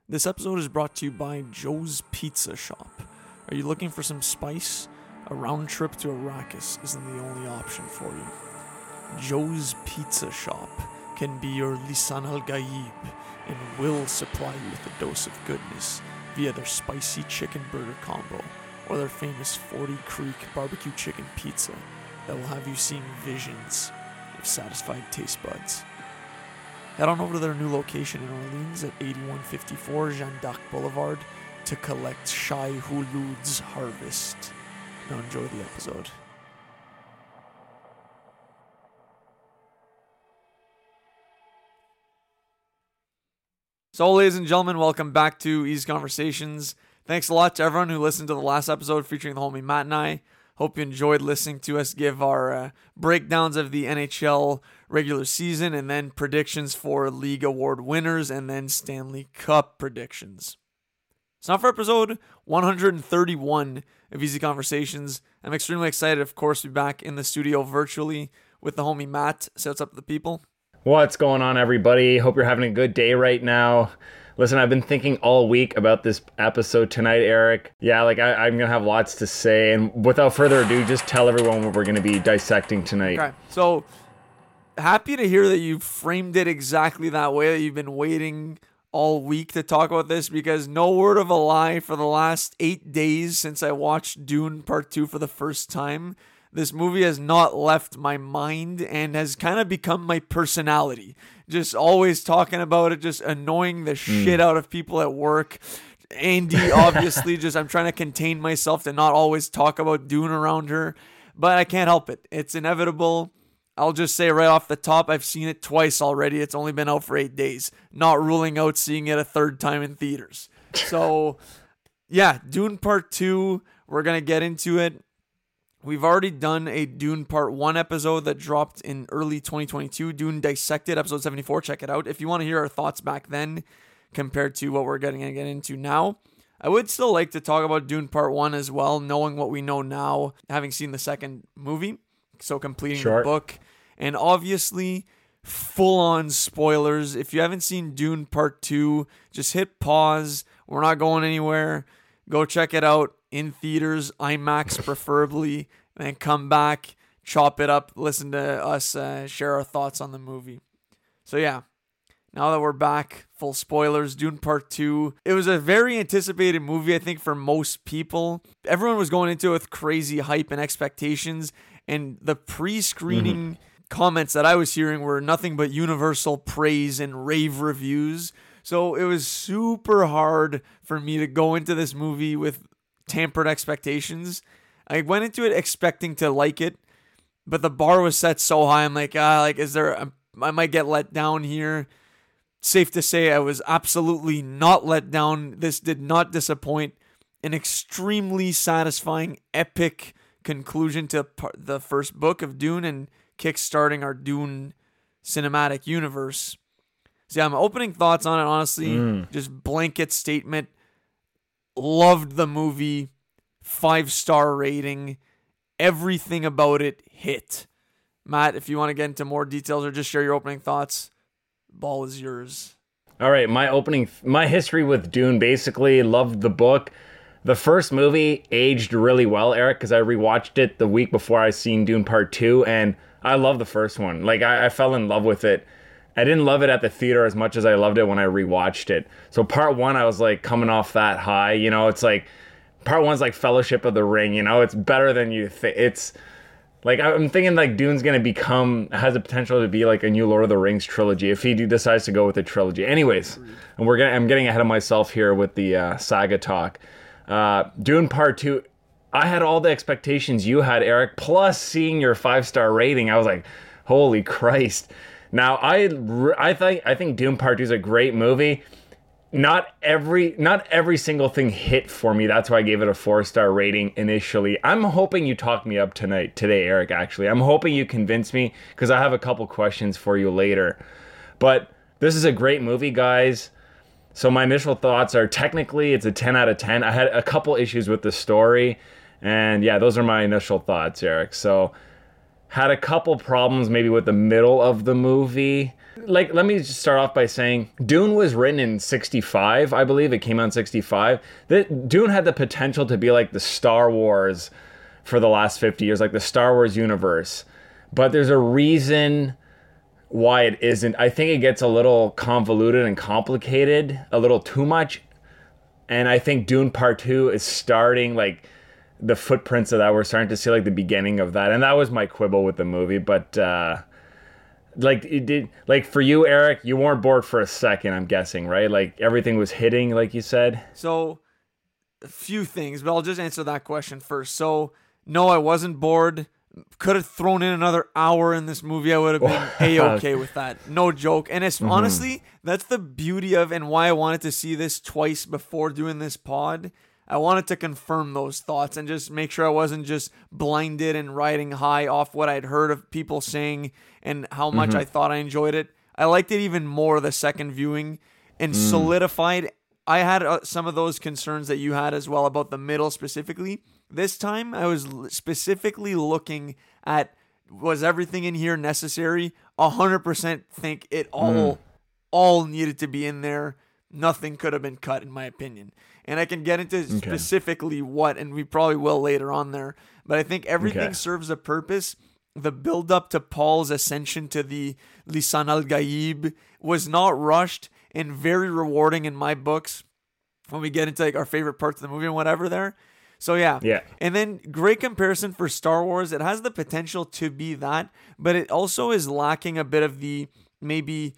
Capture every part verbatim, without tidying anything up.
This episode is brought to you by Joe's Pizza Shop. Are you looking for some spice? A round trip to Arrakis isn't the only option for you. Joe's Pizza Shop can be your lisan al-gaib and will supply you with a dose of goodness via their spicy chicken burger combo or their famous forty Creek barbecue chicken pizza that will have you seeing visions of satisfied taste buds. Head on over to their new location in Orleans at eighty-one fifty-four Jeanne d'Arc Boulevard to collect Shai Hulud's harvest. Now enjoy the episode. So, ladies and gentlemen, welcome back to Easy Conversations. Thanks a lot to everyone who listened to the last episode featuring the homie Matt and I. Hope you enjoyed listening to us give our uh, breakdowns of the N H L regular season and then predictions for league award winners and then Stanley Cup predictions. So now for episode one thirty-one of Easy Conversations. I'm extremely excited, of course, to be back in the studio virtually with the homie Matt. Say what's up to the people. What's going on, everybody? Hope you're having a good day right now. Listen, I've been thinking all week about this episode tonight, Eric. Yeah, like I, I'm going to have lots to say. And without further ado, just tell everyone what we're going to be dissecting tonight. Okay, so happy to hear that you framed it exactly that way, that you've been waiting all week to talk about this, because no word of a lie, for the last eight days since I watched Dune Part two for the first time, this movie has not left my mind and has kind of become my personality. Just always talking about it, just annoying the mm. shit out of people at work. Andy, obviously, just I'm trying to contain myself to not always talk about Dune around her, but I can't help it. It's inevitable. I'll just say right off the top, I've seen it twice already. It's only been out for eight days. Not ruling out seeing it a third time in theaters. So, yeah, Dune Part two, we're going to get into it. We've already done a Dune Part one episode that dropped in early twenty twenty-two. Dune Dissected, episode seventy-four. Check it out if you want to hear our thoughts back then compared to what we're getting to get into now. I would still like to talk about Dune Part one as well, knowing what we know now, having seen the second movie, so completing sure. the book. And obviously, full-on spoilers. If you haven't seen Dune Part two, just hit pause. We're not going anywhere. Go check it out in theaters, IMAX preferably, and then come back, chop it up, listen to us uh, share our thoughts on the movie. So yeah, now that we're back, full spoilers, Dune Part two. It was a very anticipated movie, I think, for most people. Everyone was going into it with crazy hype and expectations, and the pre-screening mm-hmm. comments that I was hearing were nothing but universal praise and rave reviews. So it was super hard for me to go into this movie with tampered expectations. I went into it expecting to like it, but the bar was set so high. I'm like, ah, like, is there, a, I might get let down here. Safe to say I was absolutely not let down. This did not disappoint. An extremely satisfying, epic conclusion to the first book of Dune and kickstarting our Dune cinematic universe. So yeah, my opening thoughts on it, honestly, mm. just blanket statement. Loved the movie, five-star rating, everything about it hit. Matt, if you want to get into more details or just share your opening thoughts, ball is yours. All right, my opening, my history with Dune, basically loved the book. The first movie aged really well, Eric, because I rewatched it the week before I seen Dune Part two, and I love the first one. Like, I, I fell in love with it. I didn't love it at the theater as much as I loved it when I rewatched it. So part one, I was like coming off that high. You know, it's like part one's like Fellowship of the Ring. You know, it's better than you think. It's like I'm thinking like Dune's gonna become has the potential to be like a new Lord of the Rings trilogy if he decides to go with a trilogy. Anyways, and we're getting I'm getting ahead of myself here with the uh, saga talk. Uh, Dune Part two. I had all the expectations you had, Eric. Plus seeing your five star rating, I was like, holy Christ. Now, I, I think I think Dune Part two is a great movie. Not every not every single thing hit for me. That's why I gave it a four-star rating initially. I'm hoping you talk me up tonight, today, Eric, actually. I'm hoping you convince me because I have a couple questions for you later. But this is a great movie, guys. So my initial thoughts are technically it's a ten out of ten. I had a couple issues with the story. And yeah, those are my initial thoughts, Eric. So had a couple problems maybe with the middle of the movie. Like, let me just start off by saying Dune was written in sixty-five, I believe. It came out in sixty-five. The, Dune had the potential to be like the Star Wars for the last fifty years, like the Star Wars universe. But there's a reason why it isn't. I think it gets a little convoluted and complicated, a little too much. And I think Dune Part two is starting, like, the footprints of that. We're starting to see, like, the beginning of that. And that was my quibble with the movie. But, uh, like, it did, like, for you, Eric, you weren't bored for a second, I'm guessing, right? Like, everything was hitting, like you said. So, a few things, but I'll just answer that question first. So, no, I wasn't bored. Could have thrown in another hour in this movie. I would have been A-okay with that. No joke. And it's mm-hmm. honestly, that's the beauty of and why I wanted to see this twice before doing this pod. I wanted to confirm those thoughts and just make sure I wasn't just blinded and riding high off what I'd heard of people saying and how much mm-hmm. I thought I enjoyed it. I liked it even more the second viewing and mm. solidified. I had uh, some of those concerns that you had as well about the middle specifically. This time, I was specifically looking at, was everything in here necessary? one hundred percent think it all mm. all needed to be in there. Nothing could have been cut, in my opinion. And I can get into okay. specifically what, and we probably will later on there. But I think everything okay. serves a purpose. The build-up to Paul's ascension to the Lisan al-Gaib was not rushed and very rewarding in my books when we get into like our favorite parts of the movie and whatever there. So yeah. Yeah. And then great comparison for Star Wars. It has the potential to be that, but it also is lacking a bit of the maybe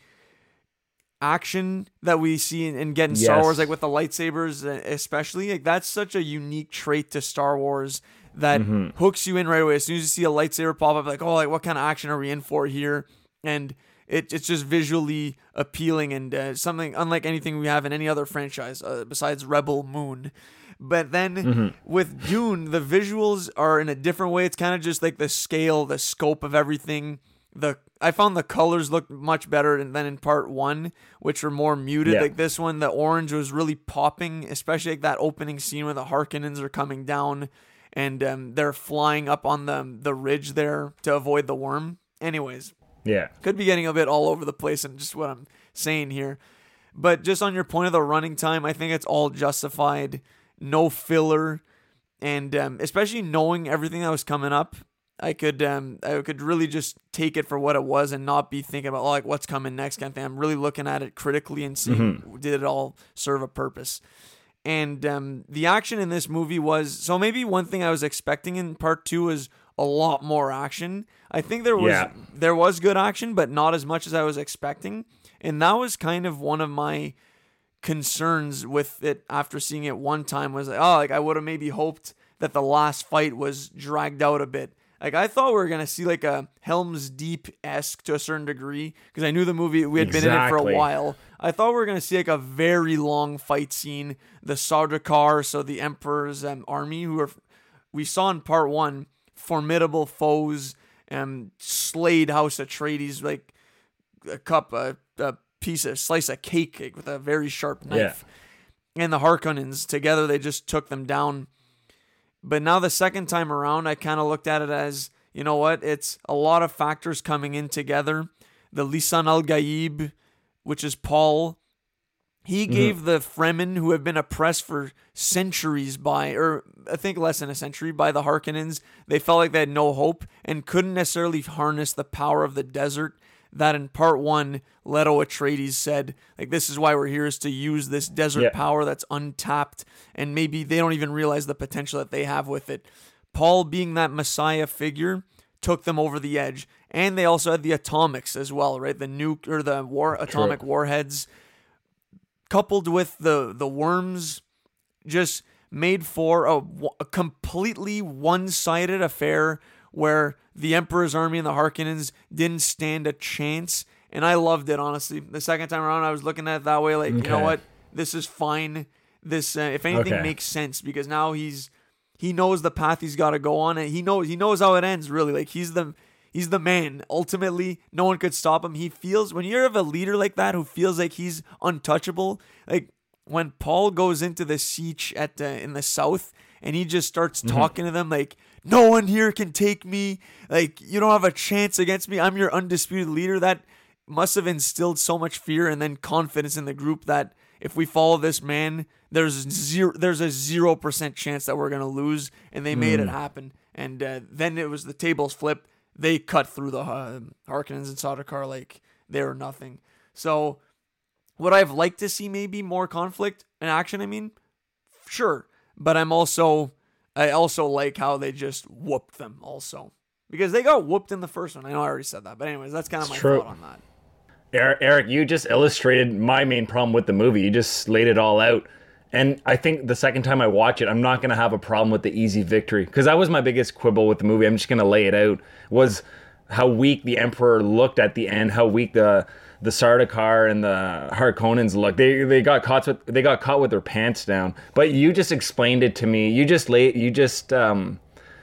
action that we see and, and get in yes. Star Wars, like with the lightsabers especially. Like that's such a unique trait to Star Wars that mm-hmm. hooks you in right away. As soon as you see a lightsaber pop up, like, oh, like what kind of action are we in for here? And it, it's just visually appealing and uh, something unlike anything we have in any other franchise uh, besides Rebel Moon. But then mm-hmm. with Dune, the visuals are in a different way. It's kind of just like the scale, the scope of everything. The I found the colors looked much better than in part one, which were more muted. Yeah. Like this one, the orange was really popping, especially like that opening scene where the Harkonnens are coming down and um, they're flying up on the the ridge there to avoid the worm. Anyways, yeah, could be getting a bit all over the place and just what I'm saying here. But just on your point of the running time, I think it's all justified. No filler, and um, especially knowing everything that was coming up, I could um, I could really just take it for what it was and not be thinking about oh, like what's coming next kind of thing. I'm really looking at it critically and seeing mm-hmm. did it all serve a purpose. And um, the action in this movie was so maybe one thing I was expecting in part two was a lot more action. I think there was yeah. there was good action, but not as much as I was expecting, and that was kind of one of my concerns with it after seeing it one time was like, oh, like I would have maybe hoped that the last fight was dragged out a bit. Like I thought we were going to see like a Helm's Deep-esque to a certain degree because I knew the movie, we had exactly. been in it for a while. I thought we were going to see like a very long fight scene. The Sardaukar, so the Emperor's um, army, who are, we saw in part one, formidable foes, and slayed House Atreides like a cup, a, a piece of slice of cake with a very sharp knife. Yeah. And the Harkonnens together, they just took them down. But now the second time around, I kind of looked at it as, you know what, it's a lot of factors coming in together. The Lisan al-Gaib, which is Paul, he mm-hmm. gave the Fremen, who have been oppressed for centuries by, or I think less than a century, by the Harkonnens, they felt like they had no hope and couldn't necessarily harness the power of the desert. That in part one, Leto Atreides said, like, this is why we're here, is to use this desert yeah. power that's untapped, and maybe they don't even realize the potential that they have with it. Paul, being that Messiah figure, took them over the edge. And they also had the atomics as well, right? The nuke, or the war atomic True. warheads, coupled with the, the worms, just made for a, a completely one-sided affair where the Emperor's army and the Harkonnens didn't stand a chance, and I loved it, honestly. The second time around, I was looking at it that way, like, okay. you know what, this is fine. This, uh, if anything, okay. makes sense, because now he's he knows the path he's got to go on, and he knows he knows how it ends, really. Like, he's the he's the man. Ultimately, no one could stop him. He feels, when you're of a leader like that who feels like he's untouchable, like, when Paul goes into the siege at uh, in the south, and he just starts mm-hmm. talking to them like, no one here can take me. Like, you don't have a chance against me. I'm your undisputed leader. That must have instilled so much fear and then confidence in the group that if we follow this man, there's zero, there's a zero percent chance that we're gonna lose, and they made Mm. it happen. And uh, then it was the tables flipped. They cut through the uh, Harkonnens and Sardaukar like they were nothing. So, would I've liked to see maybe more conflict and action? I mean, sure, but I'm also I also like how they just whooped them also because they got whooped in the first one. I know I already said that, but anyways, that's kind of my True. thought on that. Eric, you just illustrated my main problem with the movie. You just laid it all out. And I think the second time I watch it, I'm not going to have a problem with the easy victory. Because that was my biggest quibble with the movie. I'm just going to lay it out. Was how weak the Emperor looked at the end. How weak the the Sardaukar and the Harkonnens looked. They they got caught with they got caught with their pants down. But you just explained it to me. You just lay you just um,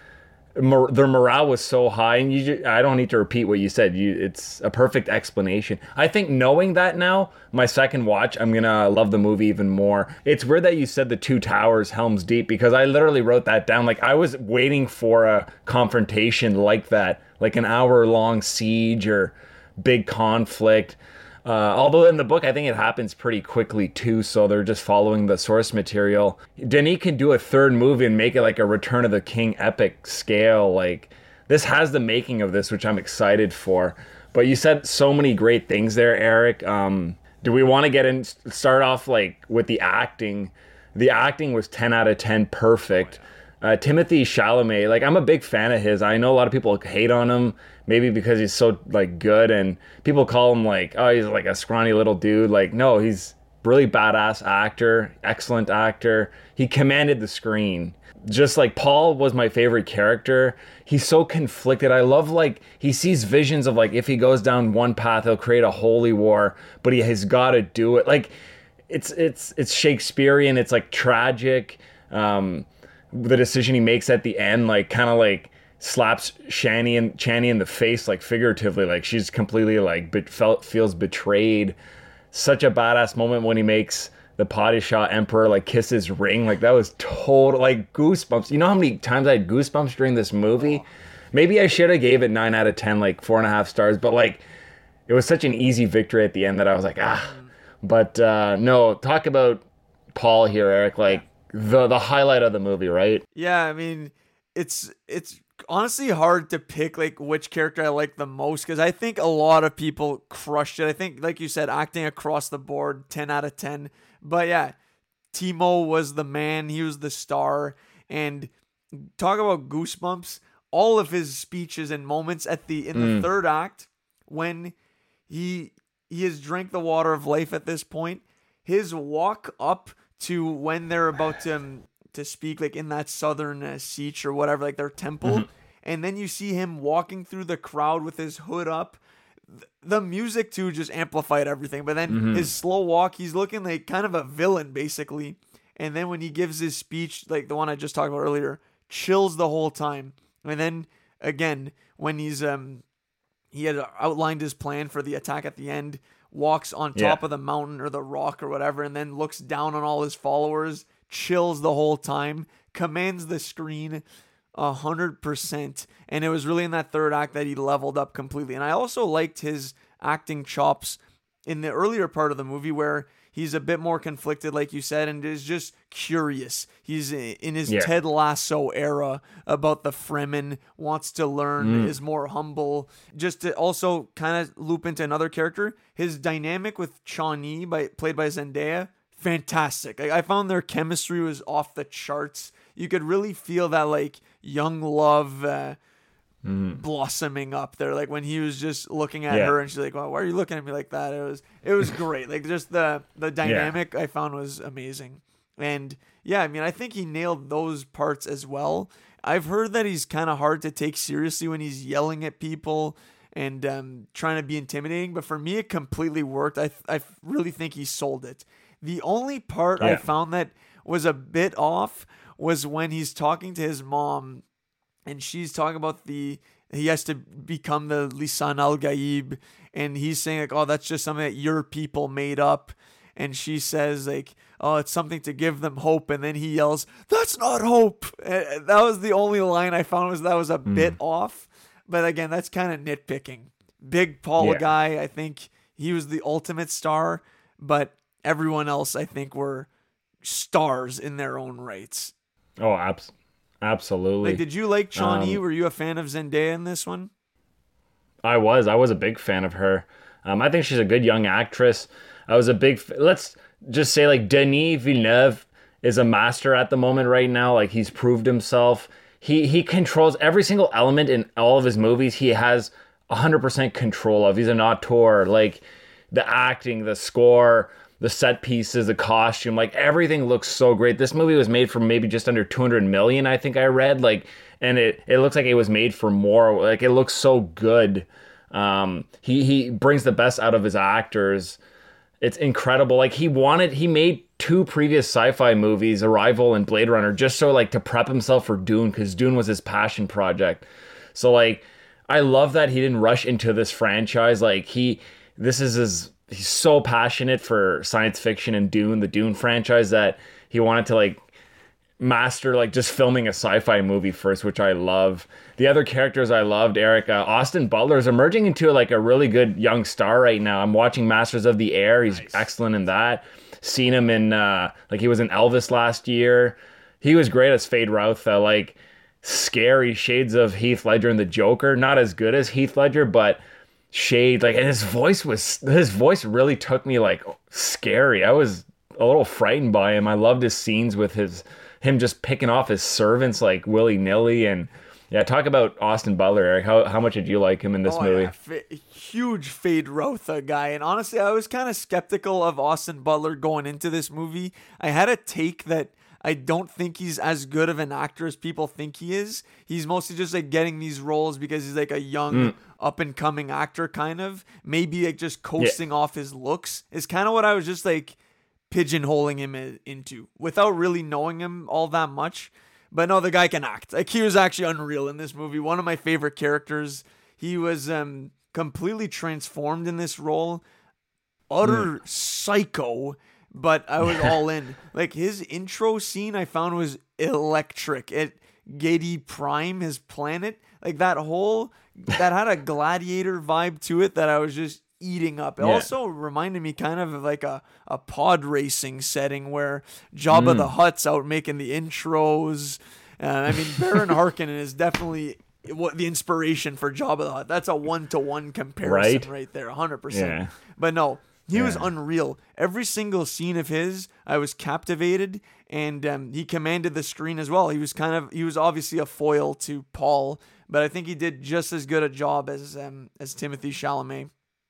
mor- their morale was so high, and you just, I don't need to repeat what you said. You it's a perfect explanation. I think knowing that now, my second watch, I'm gonna love the movie even more. It's weird that you said the Two Towers, Helm's Deep, because I literally wrote that down. Like I was waiting for a confrontation like that, like an hour long siege or big conflict. Uh, although in the book, I think it happens pretty quickly too, so they're just following the source material. Denis can do a third movie and make it like a Return of the King epic scale. Like this has the making of this, which I'm excited for. But you said so many great things there, Eric. Um, do we want to get in? Start off like with the acting. The acting was ten out of ten, perfect. Uh, Timothy Chalamet, like I'm a big fan of his. I know a lot of people hate on him, maybe because he's so like good, and people call him like, oh, he's like a scrawny little dude. Like, no, he's really badass actor, excellent actor. He commanded the screen. Just like Paul was my favorite character. He's so conflicted. I love like he sees visions of like if he goes down one path, he'll create a holy war, but he has got to do it. Like it's it's it's Shakespearean. It's like tragic. Um, the decision he makes at the end, like kind of like slaps Shani and Chani in the face, like figuratively, like she's completely like be- felt feels betrayed. Such a badass moment when he makes the Padishah Emperor like kiss his ring. Like that was total like goosebumps. You know how many times I had goosebumps during this movie? Maybe I should have gave it nine out of ten, like four and a half stars, but like it was such an easy victory at the end that I was like, ah. But uh no, talk about Paul here, Eric. Like the the highlight of the movie, right? Yeah, I mean, it's it's honestly hard to pick like which character I like the most because I think a lot of people crushed it. I think, like you said, acting across the board, ten out of ten. But yeah, Timo was the man. He was the star. And talk about goosebumps. All of his speeches and moments at the in the Mm. third act when he he has drank the water of life at this point. His walk up to when they're about to um, to speak, like in that southern uh, siege or whatever, like their temple, Mhm. and then you see him walking through the crowd with his hood up. Th- The music too just amplified everything, but then Mhm. his slow walk, he's looking like kind of a villain basically. And then when he gives his speech, like the one I just talked about earlier, chills the whole time. And then again, when he's um he had outlined his plan for the attack at the end, walks on top Yeah. of the mountain or the rock or whatever, and then looks down on all his followers, chills the whole time, commands the screen a hundred percent. And it was really in that third act that he leveled up completely. And I also liked his acting chops in the earlier part of the movie where he's a bit more conflicted, like you said, and is just curious. He's in his Yeah. Ted Lasso era about the Fremen, wants to learn, Mm. is more humble. Just to also kind of loop into another character, his dynamic with Chani, by played by Zendaya, fantastic. I, I found their chemistry was off the charts. You could really feel that like young love uh, Mm. blossoming up there, like when he was just looking at Yeah. her and she's like, well, why are you looking at me like that? It was it was great. Like just the the dynamic I found was amazing. And yeah, I mean, I think he nailed those parts as well. I've heard that he's kind of hard to take seriously when he's yelling at people and um, trying to be intimidating, but for me it completely worked. I I really think he sold it. The only part I Yeah. found that was a bit off was when he's talking to his mom and she's talking about the he has to become the Lisan al Gaib, and he's saying like, oh, that's just something that your people made up, and she says like, oh, it's something to give them hope, and then he yells, that's not hope. And that was the only line I found was that was a bit off, but again, that's kind of nitpicking. Big Paul Yeah. guy, I think he was the ultimate star, but everyone else I think were stars in their own rights. Oh, abs- absolutely. Like, did you like Shawnee? Um, Were you a fan of Zendaya in this one? I was. I was a big fan of her. Um, I think she's a good young actress. I was a big. F- Let's just say, like, Denis Villeneuve is a master at the moment right now. Like, he's proved himself. He he controls every single element in all of his movies. He has one hundred percent control of. He's an auteur. Like, the acting, the score, the set pieces, the costume, like, everything looks so great. This movie was made for maybe just under two hundred million, I think I read. Like, and it, it looks like it was made for more. Like, it looks so good. Um, he, he brings the best out of his actors. It's incredible. Like, he wanted, he made two previous sci-fi movies, Arrival and Blade Runner, just so, like, to prep himself for Dune, because Dune was his passion project. So, like, I love that he didn't rush into this franchise. Like, he, this is his, he's so passionate for science fiction and Dune, the Dune franchise, that he wanted to, like, master, like, just filming a sci-fi movie first, which I love. The other characters I loved, Eric, uh, Austin Butler is emerging into, like, a really good young star right now. I'm watching Masters of the Air. He's nice. Excellent in that. Seen him in, uh, like, he was in Elvis last year. He was great as Feyd-Rautha, like, scary shades of Heath Ledger and the Joker. Not as good as Heath Ledger, but shade, like, and his voice was, his voice really took me, like, scary. I was a little frightened by him. I loved his scenes with his, him just picking off his servants, like, willy-nilly. And yeah, talk about Austin Butler, Eric. How how much did you like him in this oh, movie? Yeah. F- huge Feyd-Rautha guy. And honestly, I was kind of skeptical of Austin Butler going into this movie. I had a take that I don't think he's as good of an actor as people think he is. He's mostly just, like, getting these roles because he's, like, a young, mm. up-and-coming actor, kind of. Maybe, like, just coasting yeah. off his looks is kind of what I was just, like, pigeonholing him into without really knowing him all that much. But no, the guy can act. Like, he was actually unreal in this movie. One of my favorite characters. He was um, completely transformed in this role. Utter mm. psycho, but I was all in. Like, his intro scene I found was electric. At Giedi Prime, his planet. Like, that whole, that had a gladiator vibe to it that I was just eating up. It yeah. also reminded me kind of of like a, a pod racing setting where Jabba mm. the Hutt's out making the intros. Uh, I mean, Baron Harkonnen is definitely what the inspiration for Jabba the Hutt. That's a one-to-one comparison right, right there, one hundred percent. Yeah. But no, he yeah. was unreal. Every single scene of his, I was captivated, and um, he commanded the screen as well. He was kind of, he was obviously a foil to Paul, but I think he did just as good a job as um, as Timothée Chalamet.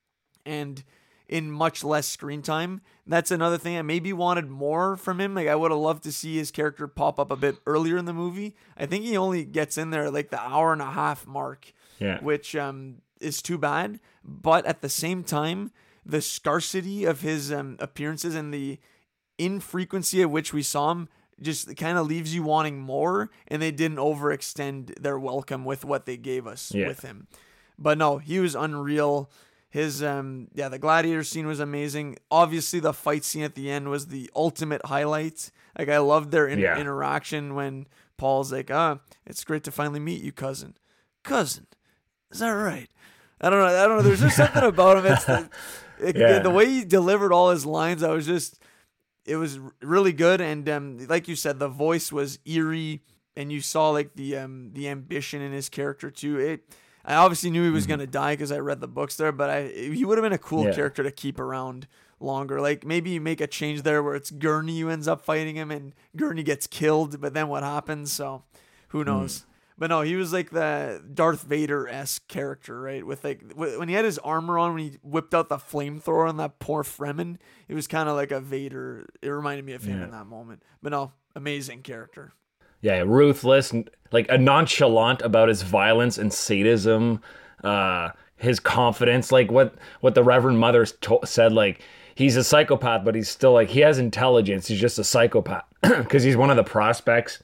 And in much less screen time. That's another thing I maybe wanted more from him. Like, I would have loved to see his character pop up a bit earlier in the movie. I think he only gets in there at like the hour and a half mark, yeah. which um, is too bad. But at the same time, the scarcity of his um, appearances and the infrequency at which we saw him just kind of leaves you wanting more, and they didn't overextend their welcome with what they gave us yeah. with him. But no, he was unreal. His, um, yeah, the gladiator scene was amazing. Obviously, the fight scene at the end was the ultimate highlight. Like, I loved their in- yeah. interaction when Paul's like, ah, it's great to finally meet you, cousin. Cousin, is that right? I don't know. I don't know. There's just something about him. It's the, it, yeah. the way he delivered all his lines. I was just, it was really good. And um, like you said, the voice was eerie, and you saw like the um, the ambition in his character too. It. I obviously knew he was mm-hmm. going to die because I read the books there, but I he would have been a cool yeah. character to keep around longer. Like, maybe you make a change there where it's Gurney who ends up fighting him and Gurney gets killed, but then what happens? So who knows? Mm. But no, he was like the Darth Vader-esque character, right? With like, when he had his armor on, when he whipped out the flamethrower on that poor Fremen, it was kind of like a Vader. It reminded me of him yeah. in that moment. But no, amazing character. Yeah, ruthless, like a nonchalant about his violence and sadism, uh, his confidence, like what, what the Reverend Mother to- said, like, he's a psychopath, but he's still like, he has intelligence. He's just a psychopath because he's one of the prospects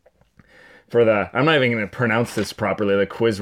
for the, I'm not even going to pronounce this properly, the Quiz,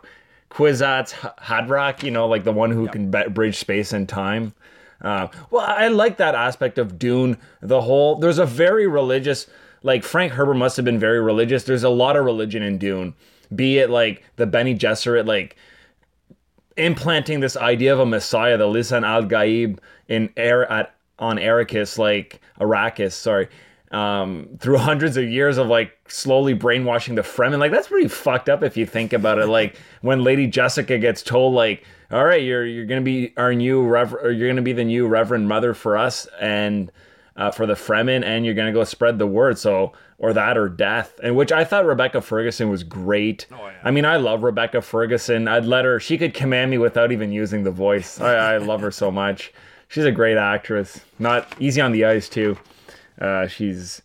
Kwisatz Haderach, you know, like the one who yep. can be- bridge space and time. Uh, well, I like that aspect of Dune. The whole, there's a very religious, like Frank Herbert must have been very religious. There's a lot of religion in Dune, be it like the Bene Gesserit, like implanting this idea of a messiah, the Lisan al-Gaib in air at on Arrakis, like Arrakis, sorry, um, through hundreds of years of like slowly brainwashing the Fremen. Like that's pretty fucked up if you think about it. Like when Lady Jessica gets told, like, all right, you're you're gonna be our new rev, or you're gonna be the new Reverend Mother for us and uh, for the Fremen, and you're gonna go spread the word. So or that or death. And which I thought Rebecca Ferguson was great. Oh, yeah. I mean, I love Rebecca Ferguson. I'd let her. She could command me without even using the voice. I, I love her so much. She's a great actress. Not easy on the eyes too. Uh, she's,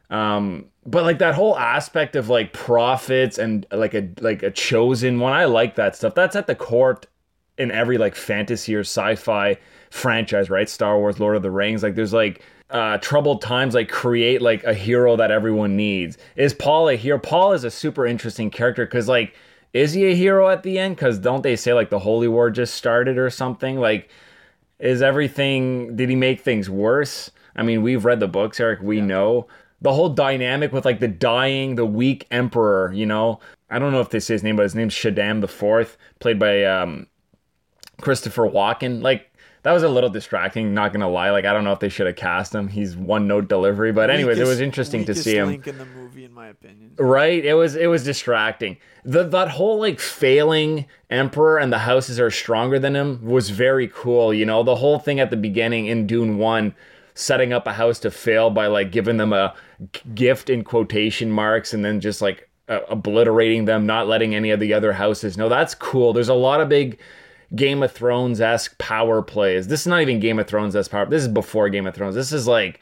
um, but like that whole aspect of like prophets and like a like a chosen one. I like that stuff. That's at the core in every like fantasy or sci-fi franchise, right? Star Wars, Lord of the Rings. Like there's like uh, troubled times. Like create like a hero that everyone needs. Is Paul a hero? Paul is a super interesting character because like, is he a hero at the end? Because don't they say like the Holy War just started or something? Like. Is everything, did he make things worse? I mean, we've read the books, Eric, we yeah. know. The whole dynamic with like the dying, the weak emperor, you know? I don't know if they say his name, but his name's Shaddam the Fourth, played by um, Christopher Walken. Like, that was a little distracting, not gonna lie. Like, I don't know if they should have cast him. He's one note delivery, but anyways, weakest, it was interesting to see him. Link in the movie, in my opinion. Right? It was it was distracting. The that whole like failing emperor and the houses are stronger than him was very cool. You know, the whole thing at the beginning in Dune One, setting up a house to fail by like giving them a gift in quotation marks and then just like uh, obliterating them, not letting any of the other houses know. That's cool. There's a lot of big Game of Thrones-esque power plays. This is not even Game of Thrones-esque power. This is before Game of Thrones. This is like,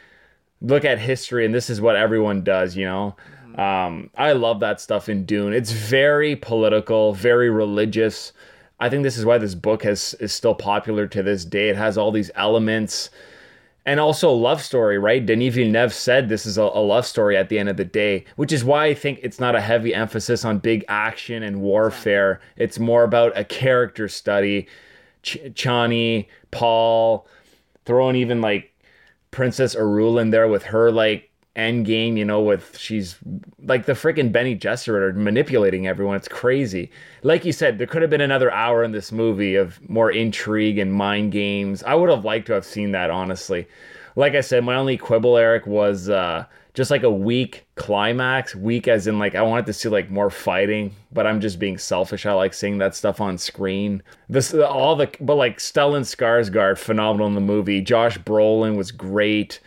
look at history and this is what everyone does, you know? Mm-hmm. Um, I love that stuff in Dune. It's very political, very religious. I think this is why this book has is still popular to this day. It has all these elements. And also a love story, right? Denis Villeneuve said this is a, a love story at the end of the day, which is why I think it's not a heavy emphasis on big action and warfare. It's more about a character study. Ch- Chani, Paul, throwing even like Princess Arul in there with her like end game, you know, with she's like the freaking Bene Gesserit manipulating everyone. It's crazy. Like you said, there could have been another hour in this movie of more intrigue and mind games. I would have liked to have seen that, honestly. Like I said, my only quibble, Eric, was uh, just like a weak climax. Weak as in like I wanted to see like more fighting, but I'm just being selfish. I like seeing that stuff on screen. This all the but like Stellan Skarsgård, phenomenal in the movie. Josh Brolin was great.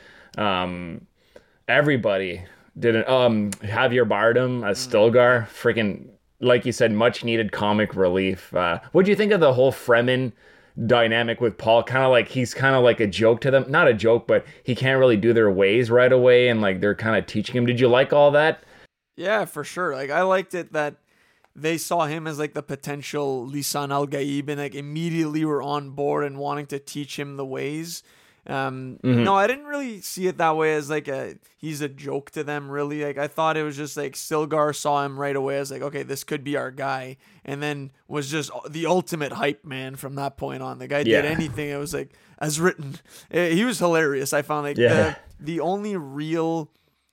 Um, Everybody did it. Um, Javier Bardem as Stilgar, freaking, like you said, much needed comic relief. Uh, what do you think of the whole Fremen dynamic with Paul? Kind of like he's kind of like a joke to them. Not a joke, but he can't really do their ways right away, and like they're kind of teaching him. Did you like all that? Yeah, for sure. Like I liked it that they saw him as like the potential Lisan al-Gaib and like immediately were on board and wanting to teach him the ways. Um, mm-hmm. No, I didn't really see it that way as like a, he's a joke to them really. Like I thought it was just like Stilgar saw him right away as like, okay, this could be our guy. And then was just the ultimate hype man from that point on. The guy yeah. did anything. It was like as written. He was hilarious. I found like yeah. the, the only real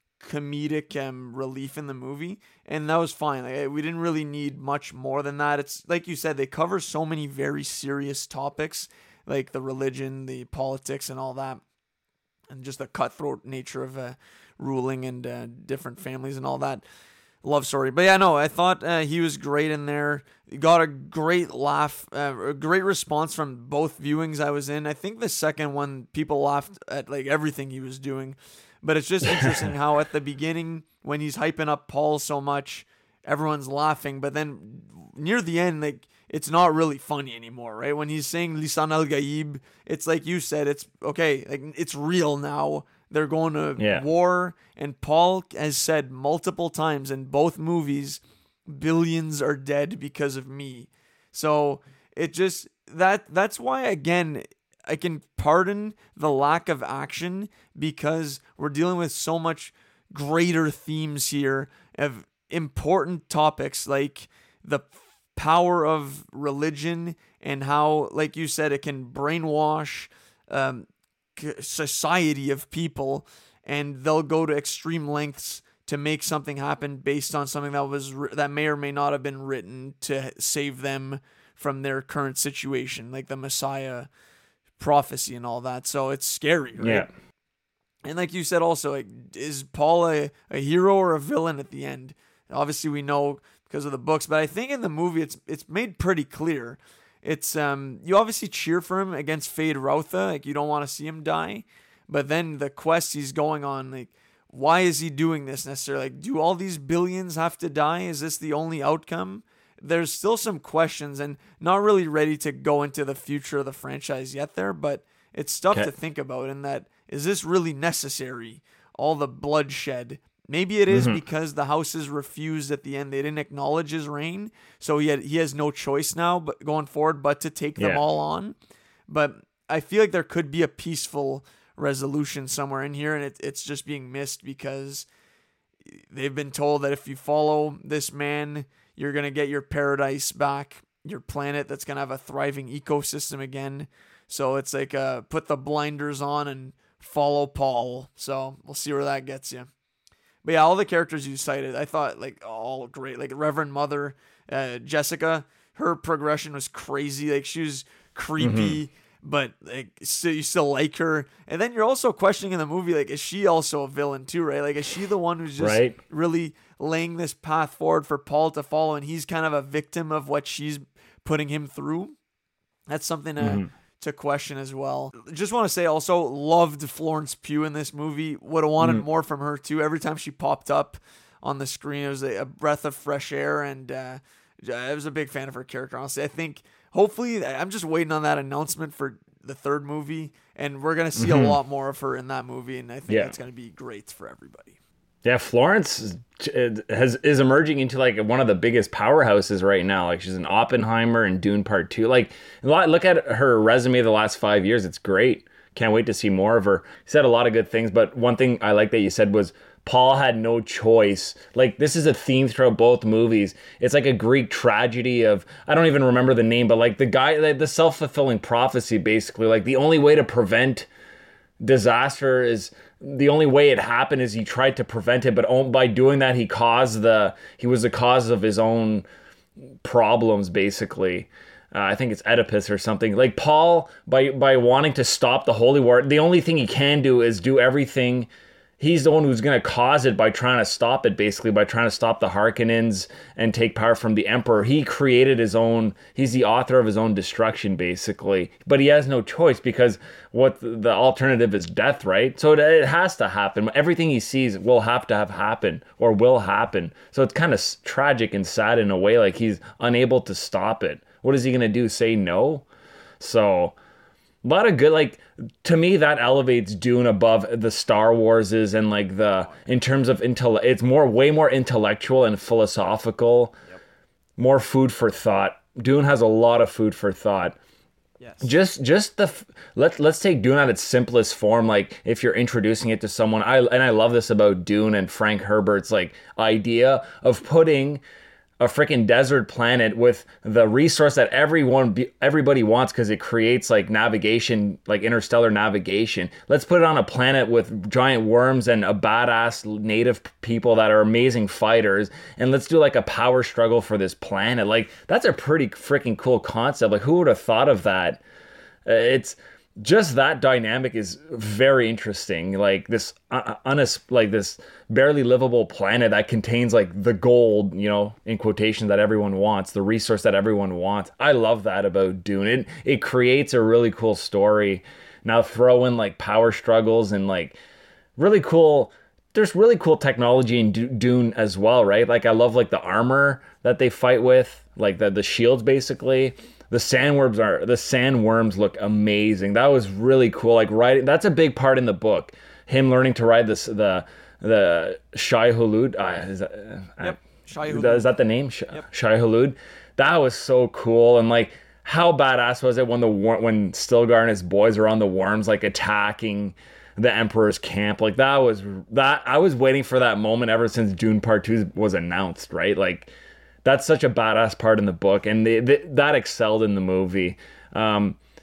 comedic um, relief in the movie. And that was fine. Like we didn't really need much more than that. It's like you said, they cover so many very serious topics, like the religion, the politics, and all that, and just the cutthroat nature of uh, ruling and uh, different families and all that. Love story. But yeah, no, I thought uh, he was great in there. Got a great laugh, uh, a great response from both viewings I was in. I think the second one, people laughed at like everything he was doing. But it's just interesting how at the beginning, when he's hyping up Paul so much, everyone's laughing. But then near the end, like, it's not really funny anymore, right? When he's saying Lisan al-Gaib, it's like you said, it's okay, like it's real now. They're going to yeah. war, and Paul has said multiple times in both movies, billions are dead because of me. So it just, that that's why, again, I can pardon the lack of action because we're dealing with so much greater themes here of important topics like the power of religion and how, like you said, it can brainwash um, society of people, and they'll go to extreme lengths to make something happen based on something that was that may or may not have been written to save them from their current situation, like the Messiah prophecy and all that. So it's scary, right? Yeah. And like you said also, like, is Paul a, a hero or a villain at the end? Obviously we know because of the books, but I think in the movie it's it's made pretty clear. It's um you obviously cheer for him against Fade Routha, like you don't want to see him die. But then the quest he's going on, like, why is he doing this necessarily? Like, do all these billions have to die? Is this the only outcome? There's still some questions, and not really ready to go into the future of the franchise yet there, but it's stuff Okay. to think about in that, is this really necessary? All the bloodshed. Maybe it is Mhm. because the houses refused at the end. They didn't acknowledge his reign, so he had, he has no choice now but going forward but to take them Yeah. all on. But I feel like there could be a peaceful resolution somewhere in here, and it, it's just being missed because they've been told that if you follow this man, you're going to get your paradise back, your planet that's going to have a thriving ecosystem again. So it's like uh, put the blinders on and follow Paul. So we'll see where that gets you. But yeah, all the characters you cited, I thought like all great. Like Reverend Mother, uh, Jessica, her progression was crazy. Like she was creepy, but like still, you still like her. And then you're also questioning in the movie, like, is she also a villain too, right? Like, is she the one who's just Right. really laying this path forward for Paul to follow, and he's kind of a victim of what she's putting him through? That's something to, Mhm. to question as well. Just want to say also, loved Florence Pugh in this movie. Would have wanted Mm. more from her too. Every time she popped up on the screen, it was a, a breath of fresh air, and uh, I was a big fan of her character, honestly. I think, hopefully, I'm just waiting on that announcement for the third movie, and we're going to see Mhm. a lot more of her in that movie, and I think Yeah. that's going to be great for everybody. Yeah, Florence has is emerging into like one of the biggest powerhouses right now. Like she's an Oppenheimer and Dune Part Two. Like a lot- look at her resume the last five years. It's great. Can't wait to see more of her. You said a lot of good things, but one thing I like that you said was Paul had no choice. Like this is a theme throughout both movies. It's like a Greek tragedy of, I don't even remember the name, but like the guy, like the self-fulfilling prophecy, basically. Like the only way to prevent disaster is the only way it happened is he tried to prevent it, but on- by doing that he caused the he was the cause of his own problems, basically. uh, I think it's Oedipus or something. Like Paul, by by wanting to stop the holy war, the only thing he can do is do everything. He's the one who's going to cause it by trying to stop it, basically, by trying to stop the Harkonnens and take power from the Emperor. He created his own, he's the author of his own destruction, basically. But he has no choice because what the, the alternative is death, right? So it, it has to happen. Everything he sees will have to have happened or will happen. So it's kind of tragic and sad in a way, like he's unable to stop it. What is he going to do? Say no? So a lot of good, like, to me, that elevates Dune above the Star Warses and like the, in terms of intel, it's more, way more intellectual and philosophical, Yep. more food for thought. Dune has a lot of food for thought. Yes. Just, just the, f- let, let's take Dune at its simplest form. Like if you're introducing it to someone, I, and I love this about Dune and Frank Herbert's like idea of putting a freaking desert planet with the resource that everyone be, everybody wants because it creates like navigation, like interstellar navigation. Let's put it on a planet with giant worms and a badass native people that are amazing fighters, and let's do like a power struggle for this planet. Like that's a pretty freaking cool concept. Like who would have thought of that? Uh, it's just that dynamic is very interesting. Like this, uh, unis- like this barely livable planet that contains like the gold, you know, in quotation, that everyone wants, the resource that everyone wants. I love that about Dune. It it creates a really cool story. Now throw in like power struggles and like really cool. There's really cool technology in Du- Dune as well, right? Like I love like the armor that they fight with, like the the shields basically. The sandworms are the sandworms look amazing. That was really cool. Like riding, that's a big part in the book. Him learning to ride this the the Shai Hulud. Uh, is that, uh, Yep. Shai is Hulud. that- is that the name? Sh- Yep. Shai Hulud. That was so cool. And like, how badass was it when the wor- when Stilgar and his boys are on the worms, like attacking the Emperor's camp? Like that was that. I was waiting for that moment ever since Dune Part Two was announced. Right, like. That's such a badass part in the book, and they, they, that excelled in the movie. Um,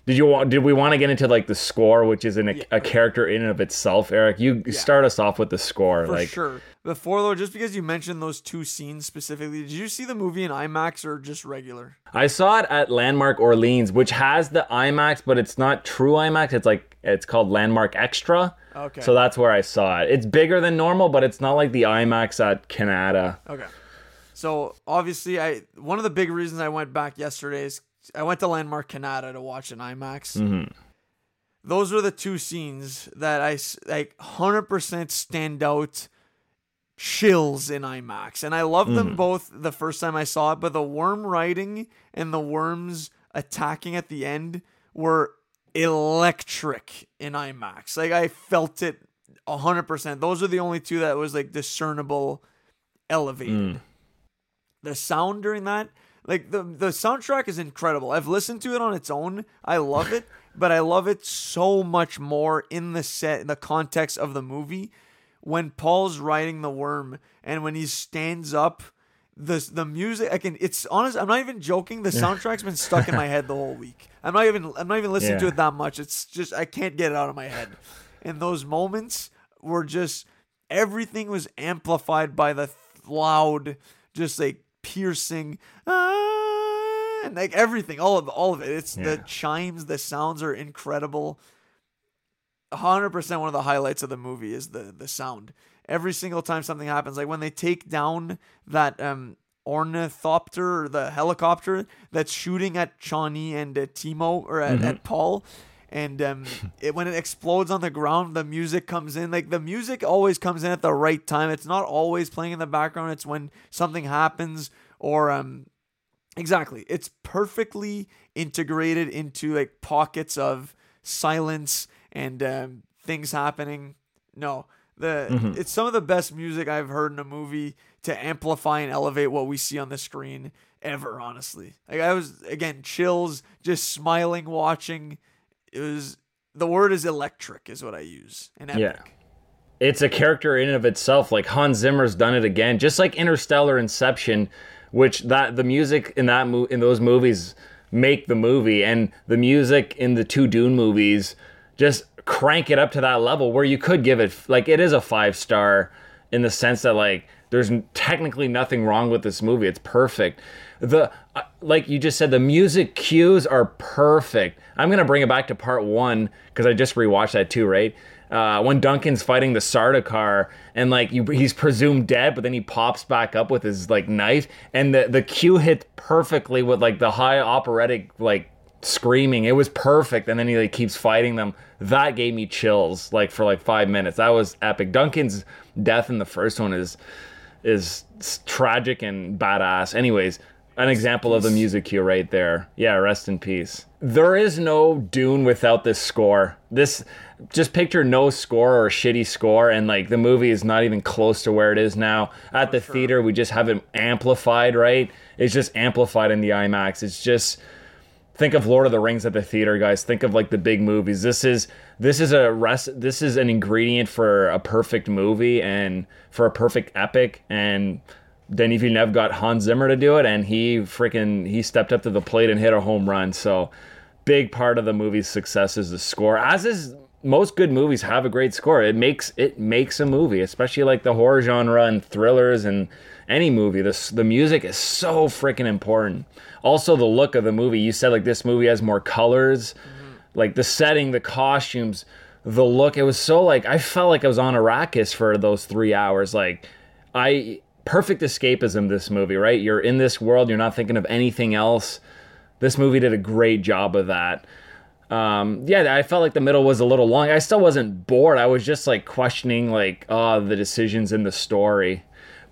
Did you want? Did we want to get into like the score, which is an, a, Yeah. a character in and of itself, Eric? You Yeah. start us off with the score, For like sure. Before though, just because you mentioned those two scenes specifically, did you see the movie in IMAX or just regular? I saw it at Landmark Orleans, which has the IMAX, but it's not true IMAX. It's like it's called Landmark Extra. Okay. So that's where I saw it. It's bigger than normal, but it's not like the IMAX at Canada. Okay. So obviously, I one of the big reasons I went back yesterday is I went to Landmark Canada to watch an IMAX. Mm-hmm. Those were the two scenes that I s- like one hundred percent stand out chills in IMAX. And I loved them both the first time I saw it, but the worm riding and the worms attacking at the end were electric in IMAX. Like I felt it one hundred percent. Those are the only two that was like discernible elevated. The sound during that, like the the soundtrack is incredible. I've listened to it on its own. I love it, but I love it so much more in the set, in the context of the movie. When Paul's riding the worm and when he stands up, the the music, I can. It's honest. I'm not even joking. The soundtrack's been stuck in my head the whole week. I'm not even. I'm not even listening to Yeah. it that much. It's just I can't get it out of my head. And those moments were just everything was amplified by the loud, just like piercing, ah, and like everything, all of all of it. It's Yeah. the chimes, the sounds are incredible. one hundred percent one of the highlights of the movie is the the sound. Every single time something happens, like when they take down that um ornithopter or the helicopter that's shooting at Shawnee and uh, Timo or at, at Paul, and um it, when it explodes on the ground, the music comes in. Like the music always comes in at the right time. It's not always playing in the background. It's when something happens or um exactly. It's perfectly integrated into like pockets of silence and um, things happening. No, the it's some of the best music I've heard in a movie to amplify and elevate what we see on the screen ever. Honestly, like I was again chills, just smiling watching. It was the word is electric is what I use. And epic. Yeah. It's a character in and of itself. Like Hans Zimmer's done it again, just like Interstellar, Inception, which that the music in that mo- in those movies make the movie, and the music in the two Dune movies just crank it up to that level where you could give it like it is a five star in the sense that like there's technically nothing wrong with this movie. It's perfect. The uh, like you just said, the music cues are perfect. I'm gonna bring it back to part one because I just rewatched that too, right? Uh, when Duncan's fighting the Sardaukar and like you, he's presumed dead, but then he pops back up with his like knife, and the the cue hit perfectly with like the high operatic like screaming. It was perfect, and then he like keeps fighting them. That gave me chills like for like five minutes. That was epic. Duncan's death in the first one is is tragic and badass. Anyways, an example of the music cue right there. Yeah, rest in peace. There is no Dune without this score. This, just picture no score or a shitty score, and like the movie is not even close to where it is now. At the theater, we just have it amplified, right? It's just amplified in the IMAX. It's just, think of Lord of the Rings at the theater, guys. Think of like the big movies. This is this is a rest. This is an ingredient for a perfect movie and for a perfect epic. And Denis Villeneuve got Hans Zimmer to do it, and he freaking he stepped up to the plate and hit a home run. So big part of the movie's success is the score. As is most good movies have a great score. It makes it makes a movie, especially like the horror genre and thrillers and any movie. The the music is so freaking important. Also, the look of the movie. You said like this movie has more colors, mm-hmm. like the setting, the costumes, the look. It was so like I felt like I was on Arrakis for those three hours. Like I perfect escapism. This movie, right? You're in this world. You're not thinking of anything else. This movie did a great job of that. Um, yeah, I felt like the middle was a little long. I still wasn't bored. I was just like questioning like uh, the decisions in the story.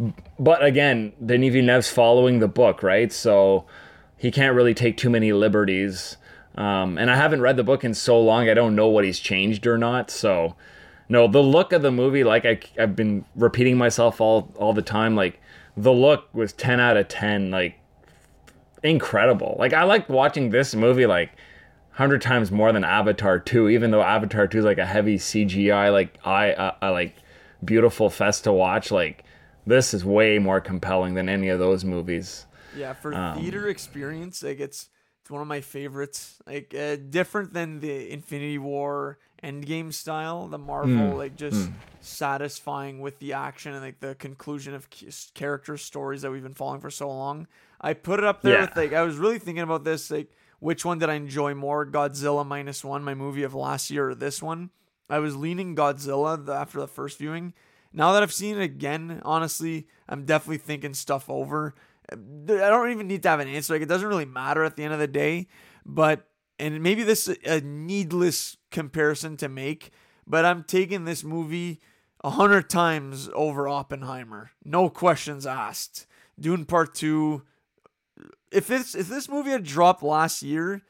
But again, Denis Villeneuve's following the book, right? So he can't really take too many liberties. Um, and I haven't read the book in so long, I don't know what he's changed or not. So, no, the look of the movie, like I, I've been repeating myself all, all the time, like the look was ten out of ten, like incredible. Like I like watching this movie like one hundred times more than Avatar two, even though Avatar two is like a heavy C G I, like I, I, I like beautiful fest to watch. Like this is way more compelling than any of those movies. Yeah, for Um, theater experience, like it's It's one of my favorites. Like uh, different than the Infinity War Endgame style, the Marvel Mm. like just Mm. satisfying with the action and like the conclusion of c- character stories that we've been following for so long. I put it up there Yeah. with like I was really thinking about this like which one did I enjoy more, Godzilla minus one, my movie of last year, or this one? I was leaning Godzilla the, after the first viewing. Now that I've seen it again, honestly, I'm definitely thinking stuff over. I don't even need to have an answer. Like it doesn't really matter at the end of the day. But and maybe this is a needless comparison to make, but I'm taking this movie a hundred times over Oppenheimer. No questions asked. Dune Part Two. If this if this movie had dropped last year,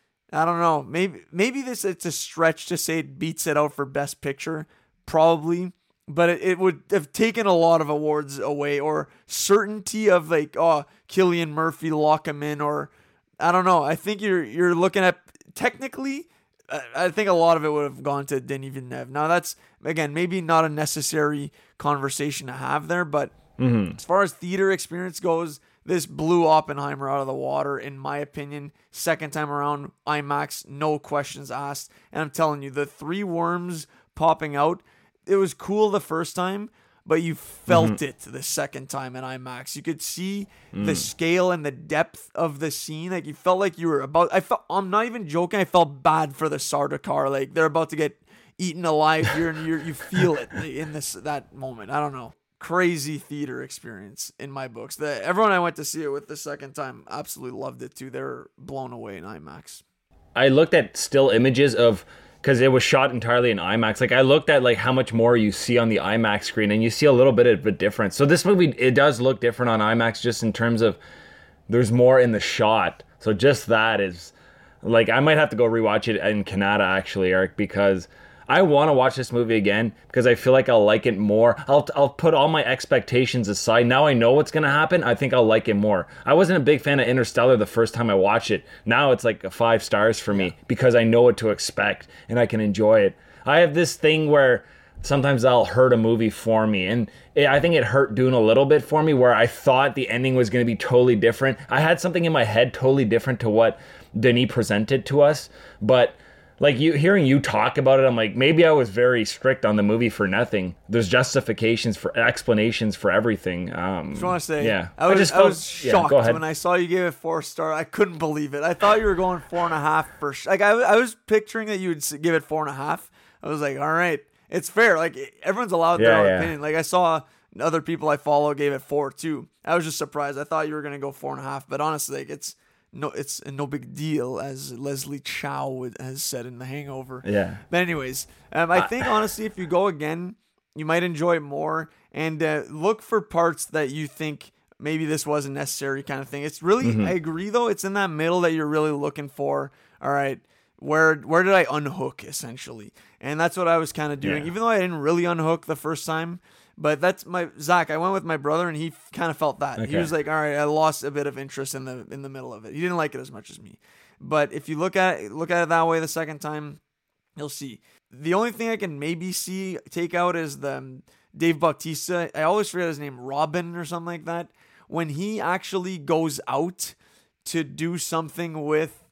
I don't know. Maybe maybe this it's a stretch to say it beats it out for Best Picture. Probably. But it, it would have taken a lot of awards away, or certainty of like, oh, Cillian Murphy, lock him in, or I don't know. I think you're you're looking at technically. I, I think a lot of it would have gone to Denis Villeneuve. Now that's again maybe not a necessary conversation to have there, but Mm-hmm. as far as theater experience goes, this blew Oppenheimer out of the water, in my opinion. Second time around, IMAX, no questions asked. And I'm telling you, the three worms popping out, it was cool the first time, but you felt Mm-hmm. it the second time in IMAX. You could see Mm. the scale and the depth of the scene. Like you felt like you were about. I felt. I'm not even joking. I felt bad for the Sardaukar. Like they're about to get eaten alive. You're, you're you feel it in this that moment. I don't know. Crazy theater experience in my books. The everyone I went to see it with the second time absolutely loved it too. They're blown away in IMAX. I looked at still images of, because it was shot entirely in IMAX. Like I looked at like how much more you see on the IMAX screen, and you see a little bit of a difference. So this movie, it does look different on IMAX, just in terms of there's more in the shot. So just that is like, I might have to go rewatch it in Canada actually, Eric, because I want to watch this movie again because I feel like I'll like it more. I'll I'll put all my expectations aside. Now I know what's going to happen. I think I'll like it more. I wasn't a big fan of Interstellar the first time I watched it. Now it's like a five stars for me because I know what to expect and I can enjoy it. I have this thing where sometimes I'll hurt a movie for me, and it, I think it hurt Dune a little bit for me, where I thought the ending was going to be totally different. I had something in my head totally different to what Denis presented to us, but like you hearing you talk about it, I'm like, maybe I was very strict on the movie for nothing. There's justifications for explanations for everything. Um, Just want to say, yeah, I was, I just felt- was yeah, shocked go ahead. when I saw you gave it four star. I couldn't believe it. I thought you were going four and a half for sh- like I, I was picturing that you would s- give it four and a half. I was like, all right, it's fair. Like everyone's allowed their Yeah, own yeah. opinion. Like I saw other people I follow gave it four too. I was just surprised. I thought you were gonna go four and a half, but honestly, like it's no, it's no big deal, as Leslie Chow would- has said in The Hangover. Yeah. But anyways, um, I think honestly, if you go again, you might enjoy it more, and uh, look for parts that you think maybe this wasn't necessary, kind of thing. It's really, Mm-hmm. I agree though, it's in that middle that you're really looking for. All right, where where did I unhook essentially? And that's what I was kind of doing, Yeah. even though I didn't really unhook the first time. But that's my Zach. I went with my brother, and he kind of felt that. He Okay. was like, "All right, I lost a bit of interest in the in the middle of it." He didn't like it as much as me. But if you look at it, look at it that way the second time, you'll see. The only thing I can maybe see take out is the um, Dave Bautista. I always forget his name, Robin or something like that. When he actually goes out to do something with,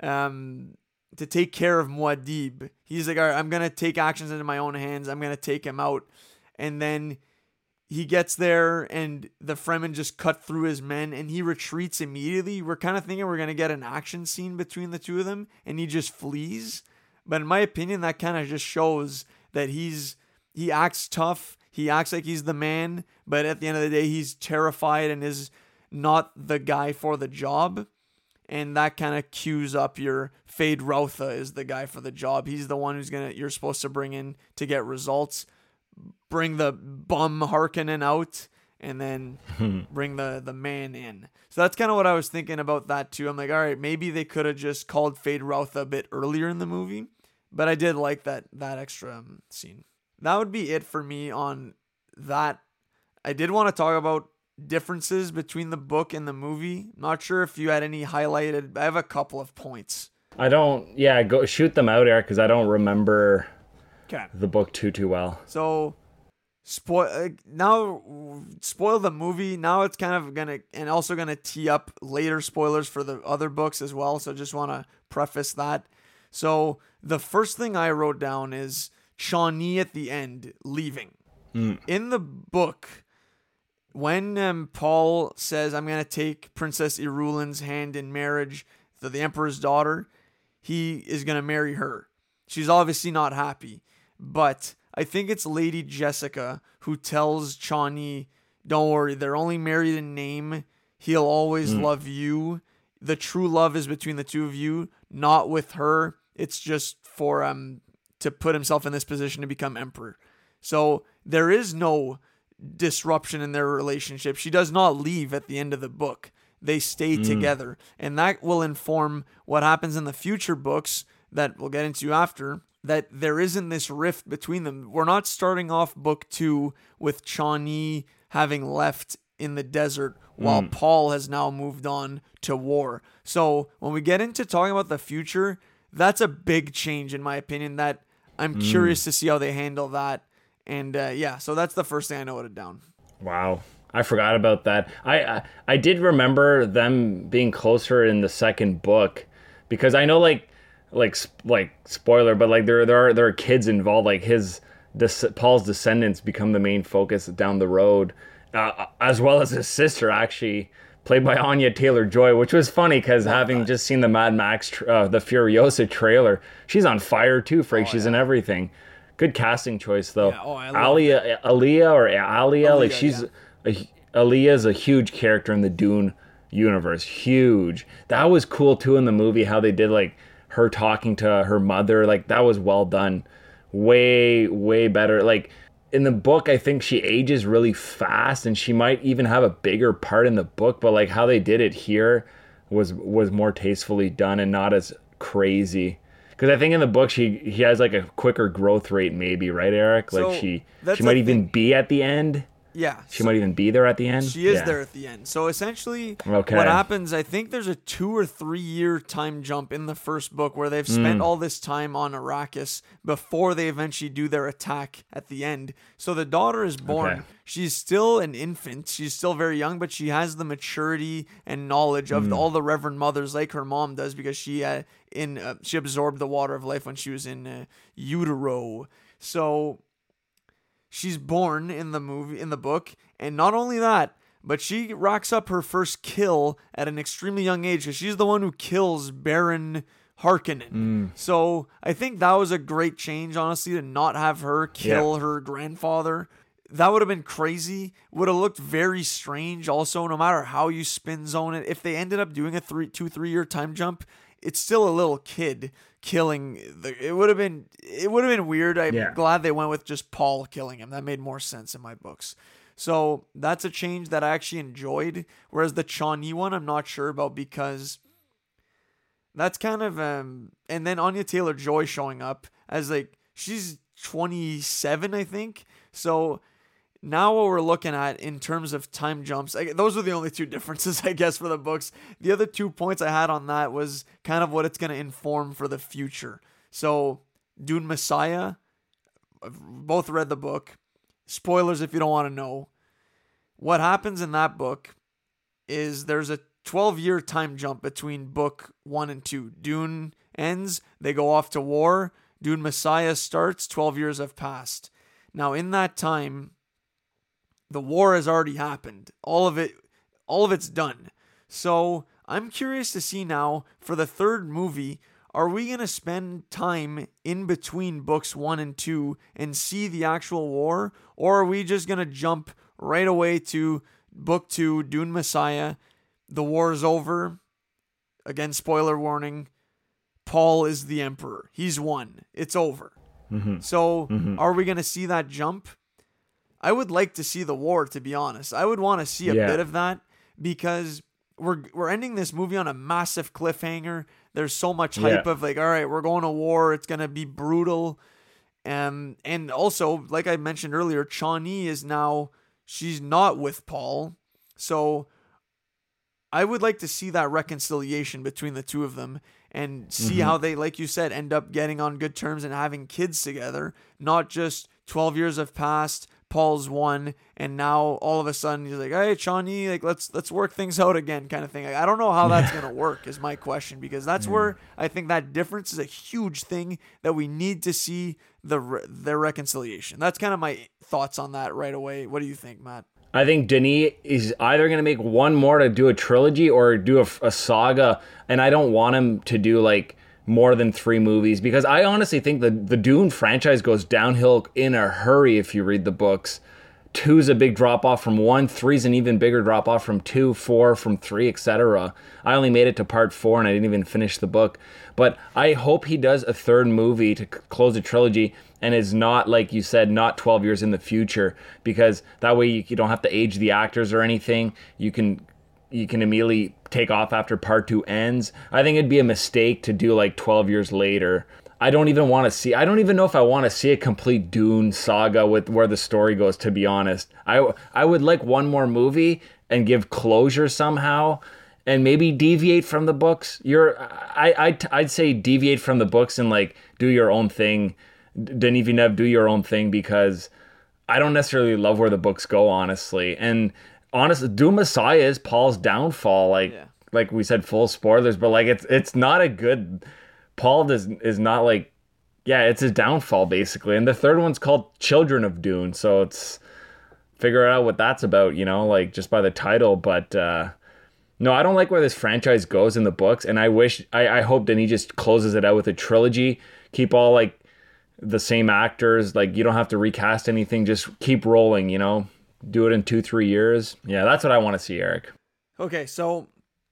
um, to take care of Muad'Dib, he's like, "All right, I'm gonna take actions into my own hands. I'm gonna take him out." And then he gets there, and the Fremen just cut through his men, and he retreats immediately. We're kind of thinking we're going to get an action scene between the two of them, and he just flees. But in my opinion, that kind of just shows that he's he acts tough. He acts like he's the man, but at the end of the day, he's terrified and is not the guy for the job. And that kind of cues up your Fade Routha is the guy for the job. He's the one who's gonna you're supposed to bring in to get results. Bring the bum Harkonnen out, and then bring the the man in. So that's kind of what I was thinking about that too. I'm like, all right, maybe they could have just called Fade Routha a bit earlier in the movie, but I did like that that extra um, scene. That would be it for me on that. I did want to talk about differences between the book and the movie. Not sure if you had any highlighted. I have a couple of points. I don't. Yeah, go shoot them out, Eric, because I don't remember Okay. the book too too well. So spoil uh, now spoil the movie. Now it's kind of gonna, and also gonna tee up later spoilers for the other books as well. So just want to preface that. So the first thing I wrote down is Shawnee at the end leaving. Mm. In the book, when um, Paul says, I'm going to take Princess Irulan's hand in marriage to the Emperor's daughter, he is going to marry her. She's obviously not happy, but I think it's Lady Jessica who tells Shawnee, don't worry, they're only married in name. He'll always mm. love you. The true love is between the two of you, not with her. It's just for um to put himself in this position to become emperor. So there is no disruption in their relationship. She does not leave at the end of the book. They stay mm. together. And that will inform what happens in the future books that we'll get into after, that there isn't this rift between them. We're not starting off book two with Shawnee having left in the desert while mm. Paul has now moved on to war. So when we get into talking about the future, that's a big change in my opinion that I'm mm. curious to see how they handle that. And uh, yeah, so that's the first thing I noted down. Wow. I forgot about that. I, I I did remember them being closer in the second book because I know like like like spoiler, but like there there are there are kids involved. Like his this Paul's descendants become the main focus down the road, uh, as well as his sister actually played by Anya Taylor-Joy, which was funny because having that. just seen the Mad Max uh, the Furiosa trailer, she's on fire too. Frank, oh, she's yeah. in everything. Good casting choice though. Yeah, oh, I love Alia, Alia or Alia, Alia like she's. Yeah. Aaliyah is a huge character in the Dune universe. Huge. That was cool too in the movie, how they did like her talking to her mother. Like that was well done. Way, way better. Like in the book, I think she ages really fast and she might even have a bigger part in the book, but like how they did it here was was more tastefully done and not as crazy. Because I think in the book she he has like a quicker growth rate maybe, right, Eric? Like so she she might even thing. be at the end. Yeah. She so might even be there at the end? She is yeah. there at the end. So essentially, okay. what happens, I think there's a two or three year time jump in the first book where they've spent mm. all this time on Arrakis before they eventually do their attack at the end. So the daughter is born. Okay. She's still an infant. She's still very young, but she has the maturity and knowledge of mm. all the Reverend Mothers like her mom does because she uh, in uh, she absorbed the water of life when she was in uh, utero. So she's born in the movie, in the book, and not only that, but she racks up her first kill at an extremely young age because she's the one who kills Baron Harkonnen. Mm. So I think that was a great change, honestly, to not have her kill yeah. her grandfather. That would have been crazy. Would have looked very strange. Also, no matter how you spin zone it, if they ended up doing a three, two, three year time jump, it's still a little kid killing the, it would have been it would have been weird. I'm yeah. glad they went with just Paul killing him. That made more sense in my books. So that's a change that I actually enjoyed. Whereas the Shawnee one, I'm not sure about because that's kind of um and then Anya Taylor-Joy showing up as like she's twenty-seven, I think. So now what we're looking at in terms of time jumps, I, those are the only two differences, I guess, for the books. The other two points I had on that was kind of what it's going to inform for the future. So Dune Messiah, I've both read the book. Spoilers if you don't want to know. What happens in that book is there's a twelve-year time jump between book one and two. Dune ends, they go off to war. Dune Messiah starts, twelve years have passed. Now in that time, the war has already happened. All of it, all of it's done. So I'm curious to see now for the third movie, are we going to spend time in between books one and two and see the actual war? Or are we just going to jump right away to book two, Dune Messiah? The war is over. Again, spoiler warning. Paul is the emperor. He's won. It's over. Mm-hmm. So mm-hmm. are we going to see that jump? I would like to see the war, to be honest. I would want to see a yeah. bit of that because we're we're ending this movie on a massive cliffhanger. There's so much hype yeah. of like, all right, we're going to war. It's going to be brutal. Um, and also, like I mentioned earlier, Shawnee is now, she's not with Paul. So I would like to see that reconciliation between the two of them and see mm-hmm. how they, like you said, end up getting on good terms and having kids together. Not just twelve years have passed, Paul's won, and now all of a sudden he's like, "Hey, Shawnee, like let's let's work things out again," kind of thing. Like, I don't know how that's gonna work. Is my question, because that's Mm. where I think that difference is a huge thing that we need to see the re- their reconciliation. That's kind of my thoughts on that right away. What do you think, Matt? I think Denis is either going to make one more to do a trilogy or do a, a saga, and I don't want him to do like more than three movies, because I honestly think the, the Dune franchise goes downhill in a hurry if you read the books. Two's a big drop off from one, three's an even bigger drop off from two, four from three, et cetera. I only made it to part four and I didn't even finish the book. But I hope he does a third movie to c- close a trilogy, and is not, like you said, not twelve years in the future, because that way you, you don't have to age the actors or anything. You can you can immediately take off after part two ends. I think it'd be a mistake to do like twelve years later. I don't even want to see, I don't even know if I want to see a complete Dune saga with where the story goes, to be honest. I, I would like one more movie and give closure somehow, and maybe deviate from the books. You're, I, I, I'd say deviate from the books and like do your own thing. Denis Villeneuve, do your own thing, because I don't necessarily love where the books go, honestly. And honestly, Dune Messiah is Paul's downfall. Like, yeah. like we said, full spoilers, but like it's it's not a good. Paul does is not like, yeah, it's his downfall basically. And the third one's called Children of Dune, so it's figure out what that's about, you know, like just by the title. But uh, no, I don't like where this franchise goes in the books, and I wish, I, I hope Denis just closes it out with a trilogy. Keep all like the same actors, like you don't have to recast anything, just keep rolling, you know, do it in two, three years. Yeah, that's what I want to see, Eric. Okay, so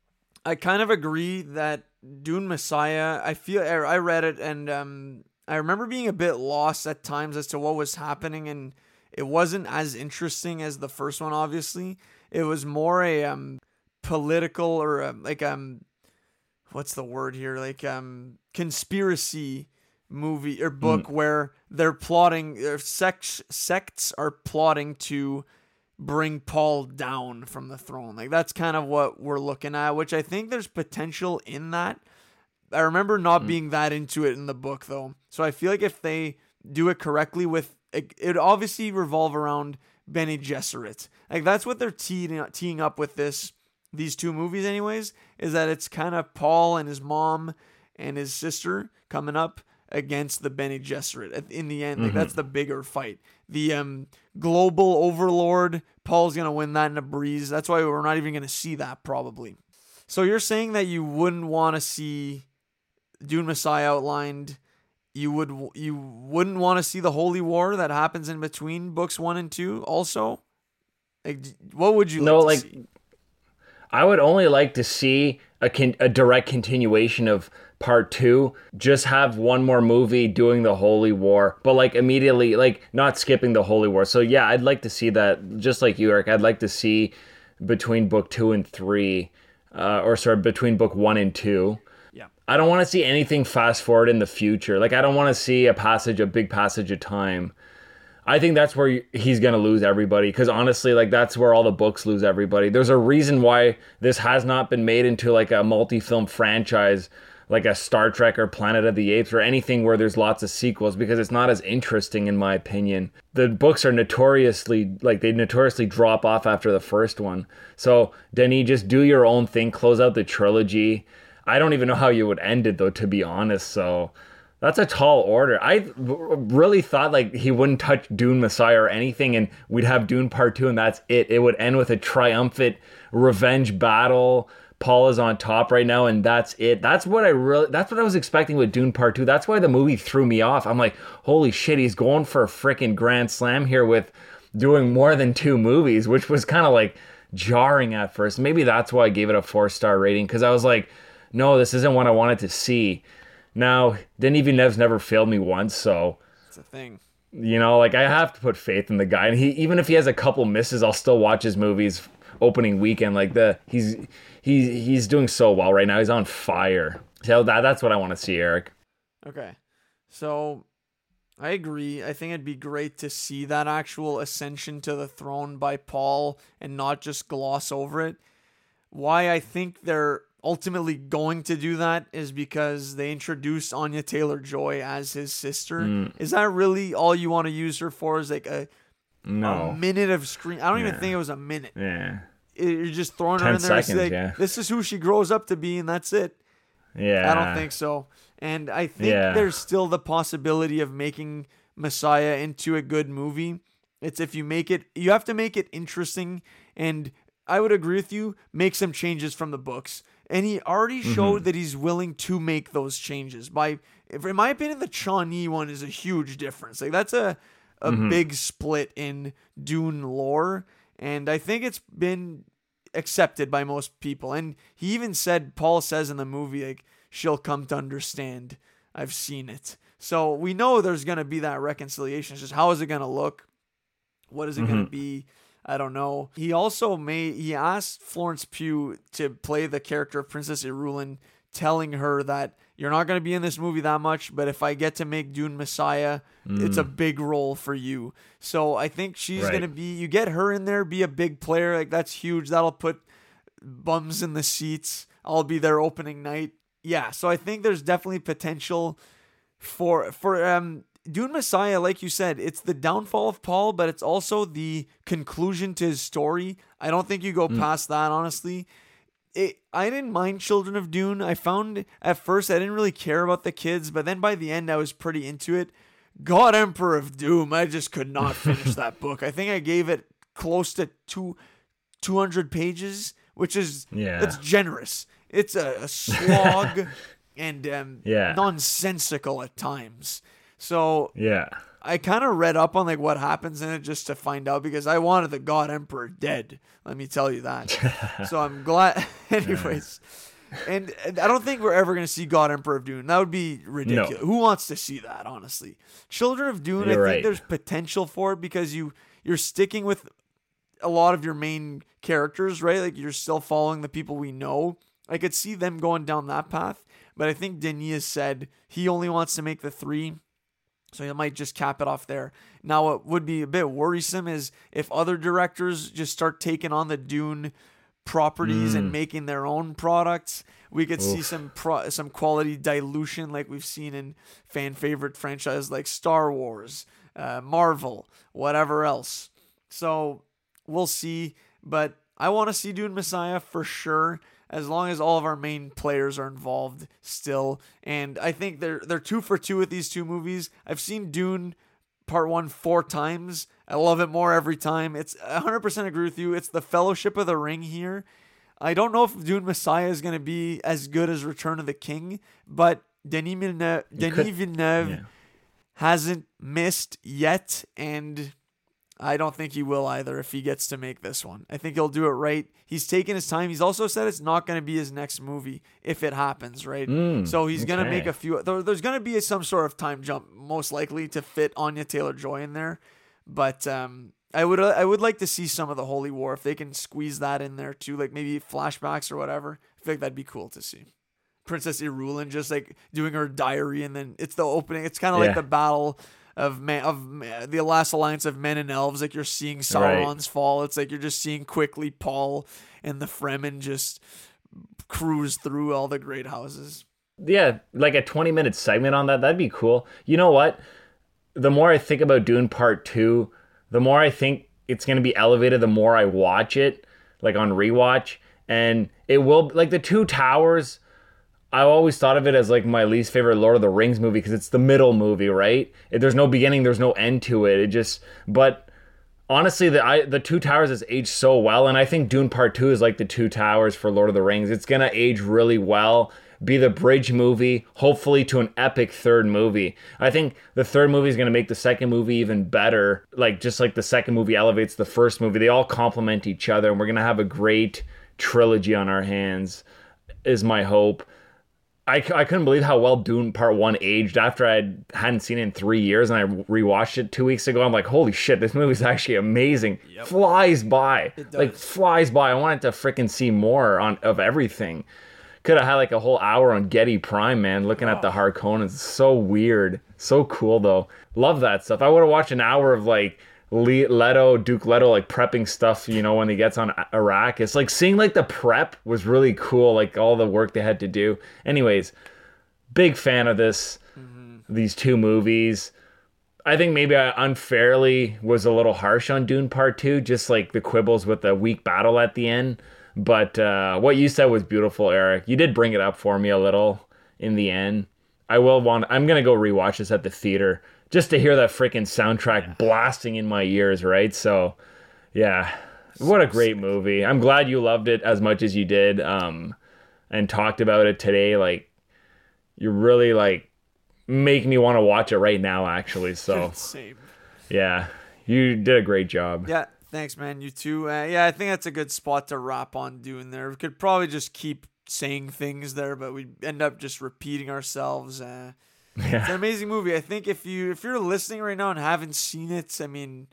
I kind of agree that Dune Messiah, I feel, I read it and um, I remember being a bit lost at times as to what was happening, and it wasn't as interesting as the first one, obviously. It was more a um, political or um, like, um, what's the word here? Like um, conspiracy movie or book mm. where they're plotting, their sects, sects are plotting to bring Paul down from the throne. Like that's kind of what we're looking at, which I think there's potential in that. I remember not mm. being that into it in the book though. So I feel like if they do it correctly with it, it obviously revolve around Bene Gesserit. Like that's what they're teeing, teeing up with this, these two movies anyways, is that it's kind of Paul and his mom and his sister coming up against the Bene Gesserit in the end. Like mm-hmm. that's the bigger fight. The um global overlord, Paul's gonna win that in a breeze. That's why we're not even gonna see that probably. So you're saying that you wouldn't want to see Dune Messiah outlined. You would you wouldn't want to see the Holy War that happens in between books one and two also? Like, what would you no, like to like see? I would only like to see a con- a direct continuation of part two. Just have one more movie doing the Holy War, but like immediately, like not skipping the Holy War. So yeah, I'd like to see that. Just like you, Eric, I'd like to see between book two and three, uh, or sorry, between book one and two. Yeah, I don't want to see anything fast forward in the future. Like I don't want to see a passage, a big passage of time. I think that's where he's going to lose everybody, because honestly, like that's where all the books lose everybody. There's a reason why this has not been made into like a multi-film franchise, like a Star Trek or Planet of the Apes or anything where there's lots of sequels, because it's not as interesting in my opinion. The books are notoriously, like they notoriously drop off after the first one. So Denis, just do your own thing, close out the trilogy. I don't even know how you would end it though, to be honest. So that's a tall order. I really thought like he wouldn't touch Dune Messiah or anything, and we'd have Dune Part Two, and that's it. It would end with a triumphant revenge battle. Paul is on top right now, and that's it. That's what I really. That's what I was expecting with Dune Part Two. That's why the movie threw me off. I'm like, holy shit, he's going for a freaking grand slam here with doing more than two movies, which was kind of like jarring at first. Maybe that's why I gave it a four star rating, because I was like, no, this isn't what I wanted to see. Now, Denis Villeneuve's never failed me once, so it's a thing. You know, like I have to put faith in the guy, and he even if he has a couple misses, I'll still watch his movies opening weekend. Like the he's he's he's doing so well right now. He's on fire. So that that's what I want to see, Eric. Okay, so I agree. I think it'd be great to see that actual ascension to the throne by Paul and not just gloss over it. Why I think they're ultimately going to do that is because they introduced Anya Taylor-Joy as his sister. Mm. Is that really all you want to use her for? Is like a No. a minute of screen. I don't Yeah. even think it was a minute. Yeah. It- You're just throwing her Ten in there. seconds, like, yeah. This is who she grows up to be, and that's it. Yeah. I don't think so. And I think Yeah. there's still the possibility of making Messiah into a good movie. It's if you make it, you have to make it interesting. And I would agree with you, make some changes from the books. And he already showed Mm-hmm. that he's willing to make those changes. By, in my opinion, the Shawnee one is a huge difference. Like that's a a Mm-hmm. big split in Dune lore, and I think it's been accepted by most people. And he even said, Paul says in the movie, like, she'll come to understand. I've seen it. So we know there's going to be that reconciliation. It's just how is it going to look? What is it going to be? I don't know. He also made, he asked Florence Pugh to play the character of Princess Irulan, telling her that you're not going to be in this movie that much, but if I get to make Dune Messiah, it's a big role for you. So I think she's Right. going to be, you get her in there, be a big player. Like that's huge. That'll put bums in the seats. I'll be there opening night. Yeah. So I think there's definitely potential for, for, um, Dune Messiah, like you said, it's the downfall of Paul, but it's also the conclusion to his story. I don't think you go past that, honestly. It, I didn't mind Children of Dune. I found at first I didn't really care about the kids, but then by the end I was pretty into it. God Emperor of Doom, I just could not finish that book. I think I gave it close to two, two hundred pages, which is Yeah. it's generous. It's a, a slog and um, Yeah. nonsensical at times. So Yeah. I kind of read up on like what happens in it just to find out because I wanted the God Emperor dead. Let me tell you that. So I'm glad. Anyways, and, and I don't think we're ever going to see God Emperor of Dune. That would be ridiculous. No. Who wants to see that? Honestly, Children of Dune. I You're think right. there's potential for it because you you're sticking with a lot of your main characters, right? Like you're still following the people we know. I could see them going down that path, but I think Denis has said he only wants to make the three. So you might just cap it off there. Now, what would be a bit worrisome is if other directors just start taking on the Dune properties and making their own products. We could see some pro- some quality dilution, like we've seen in fan favorite franchises like Star Wars, uh, Marvel, whatever else. So we'll see. But I want to see Dune Messiah for sure, as long as all of our main players are involved still. And I think they're they're two for two with these two movies. I've seen Dune Part One four times. I love it more every time. It's I one hundred percent agree with you. It's the Fellowship of the Ring here. I don't know if Dune Messiah is going to be as good as Return of the King, but Denis Villeneuve, Denis could- Villeneuve yeah. hasn't missed yet, and I don't think he will either if he gets to make this one. I think he'll do it right. He's taken his time. He's also said it's not going to be his next movie if it happens, right? Mm, so he's going to okay. make a few. There, there's going to be some sort of time jump, most likely, to fit Anya Taylor-Joy in there. But um, I would I would like to see some of the Holy War if they can squeeze that in there too, like maybe flashbacks or whatever. I feel like that'd be cool to see. Princess Irulan just like doing her diary, and then it's the opening. It's kind of Yeah. like the battle of man of ma- the last alliance of men and elves. Like you're seeing Sauron's fall. It's like you're just seeing quickly Paul and the Fremen just cruise through all the great houses. Yeah, like a twenty minute segment on that. That'd be cool. You know what? The more I think about Dune Part two, the more I think it's going to be elevated the more I watch it, like on rewatch. And it will, like the Two Towers, I always thought of it as like my least favorite Lord of the Rings movie because it's the middle movie, right? If there's no beginning, there's no end to it. It just, but honestly, the I, the Two Towers has aged so well, and I think Dune Part two is like the Two Towers for Lord of the Rings. It's gonna age really well, be the bridge movie, hopefully to an epic third movie. I think the third movie is gonna make the second movie even better, like just like the second movie elevates the first movie. They all complement each other, and we're gonna have a great trilogy on our hands, is my hope. I, I couldn't believe how well Dune Part one aged after I hadn't seen it in three years, and I rewatched it two weeks ago. I'm like, holy shit, this movie's actually amazing. Yep. Flies by. It Like, does. flies by. I wanted to freaking see more on of everything. Could have had like a whole hour on Getty Prime, man, looking at the Harkonnens. It's so weird. So cool, though. Love that stuff. I would have watched an hour of like Le- Leto, Duke Leto, like prepping stuff, you know, when he gets on Iraq. It's like seeing like the prep was really cool, like all the work they had to do. Anyways, big fan of this, these two movies. I think maybe I unfairly was a little harsh on Dune Part Two, just like the quibbles with the weak battle at the end. But uh, what you said was beautiful, Eric. You did bring it up for me a little in the end. I will want. I'm gonna go rewatch this at the theater just to hear that freaking soundtrack blasting in my ears. Right. So, yeah, what a great movie. I'm glad you loved it as much as you did, um, and talked about it today. Like, you really like make me want to watch it right now. Actually, so Same. yeah, you did a great job. Yeah. Thanks, man. You too. Uh, yeah, I think that's a good spot to wrap on Dune there. We could probably just keep saying things there, but we end up just repeating ourselves. Uh, Yeah. It's an amazing movie. I think if you if you're listening right now and haven't seen it, I mean,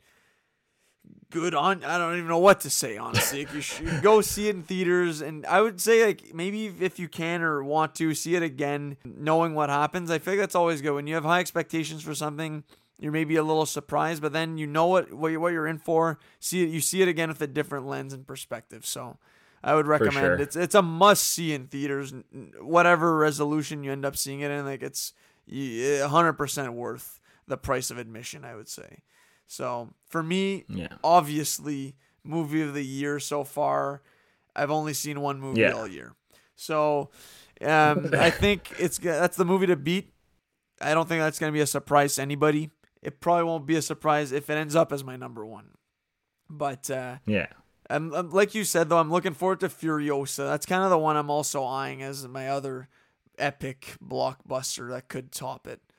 good on. I don't even know what to say, honestly. Like, you should go see it in theaters, and I would say like maybe if you can or want to see it again, knowing what happens. I feel like that's always good when you have high expectations for something. You're maybe a little surprised, but then you know what what you're, what you're in for. See it, you see it again with a different lens and perspective. So, I would recommend sure. it's it's a must see in theaters. Whatever resolution you end up seeing it in, like it's one hundred percent worth the price of admission, I would say. So for me, Yeah. obviously, movie of the year so far. I've only seen one movie Yeah. all year, so um, I think it's that's the movie to beat. I don't think that's gonna be a surprise to anybody. It probably won't be a surprise if it ends up as my number one. But uh, Yeah. I'm, I'm, like you said, though, I'm looking forward to Furiosa. That's kind of the one I'm also eyeing as my other epic blockbuster that could top it.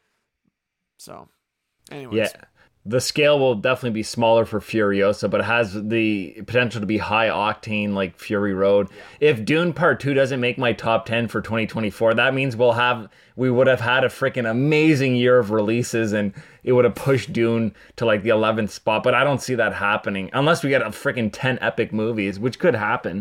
So, anyways. Yeah. The scale will definitely be smaller for Furiosa, but it has the potential to be high octane like Fury Road. Yeah. If Dune Part two doesn't make my top ten for twenty twenty-four, that means we'll have we would have had a freaking amazing year of releases and it would have pushed Dune to like the eleventh spot, but I don't see that happening unless we get a freaking ten epic movies, which could happen.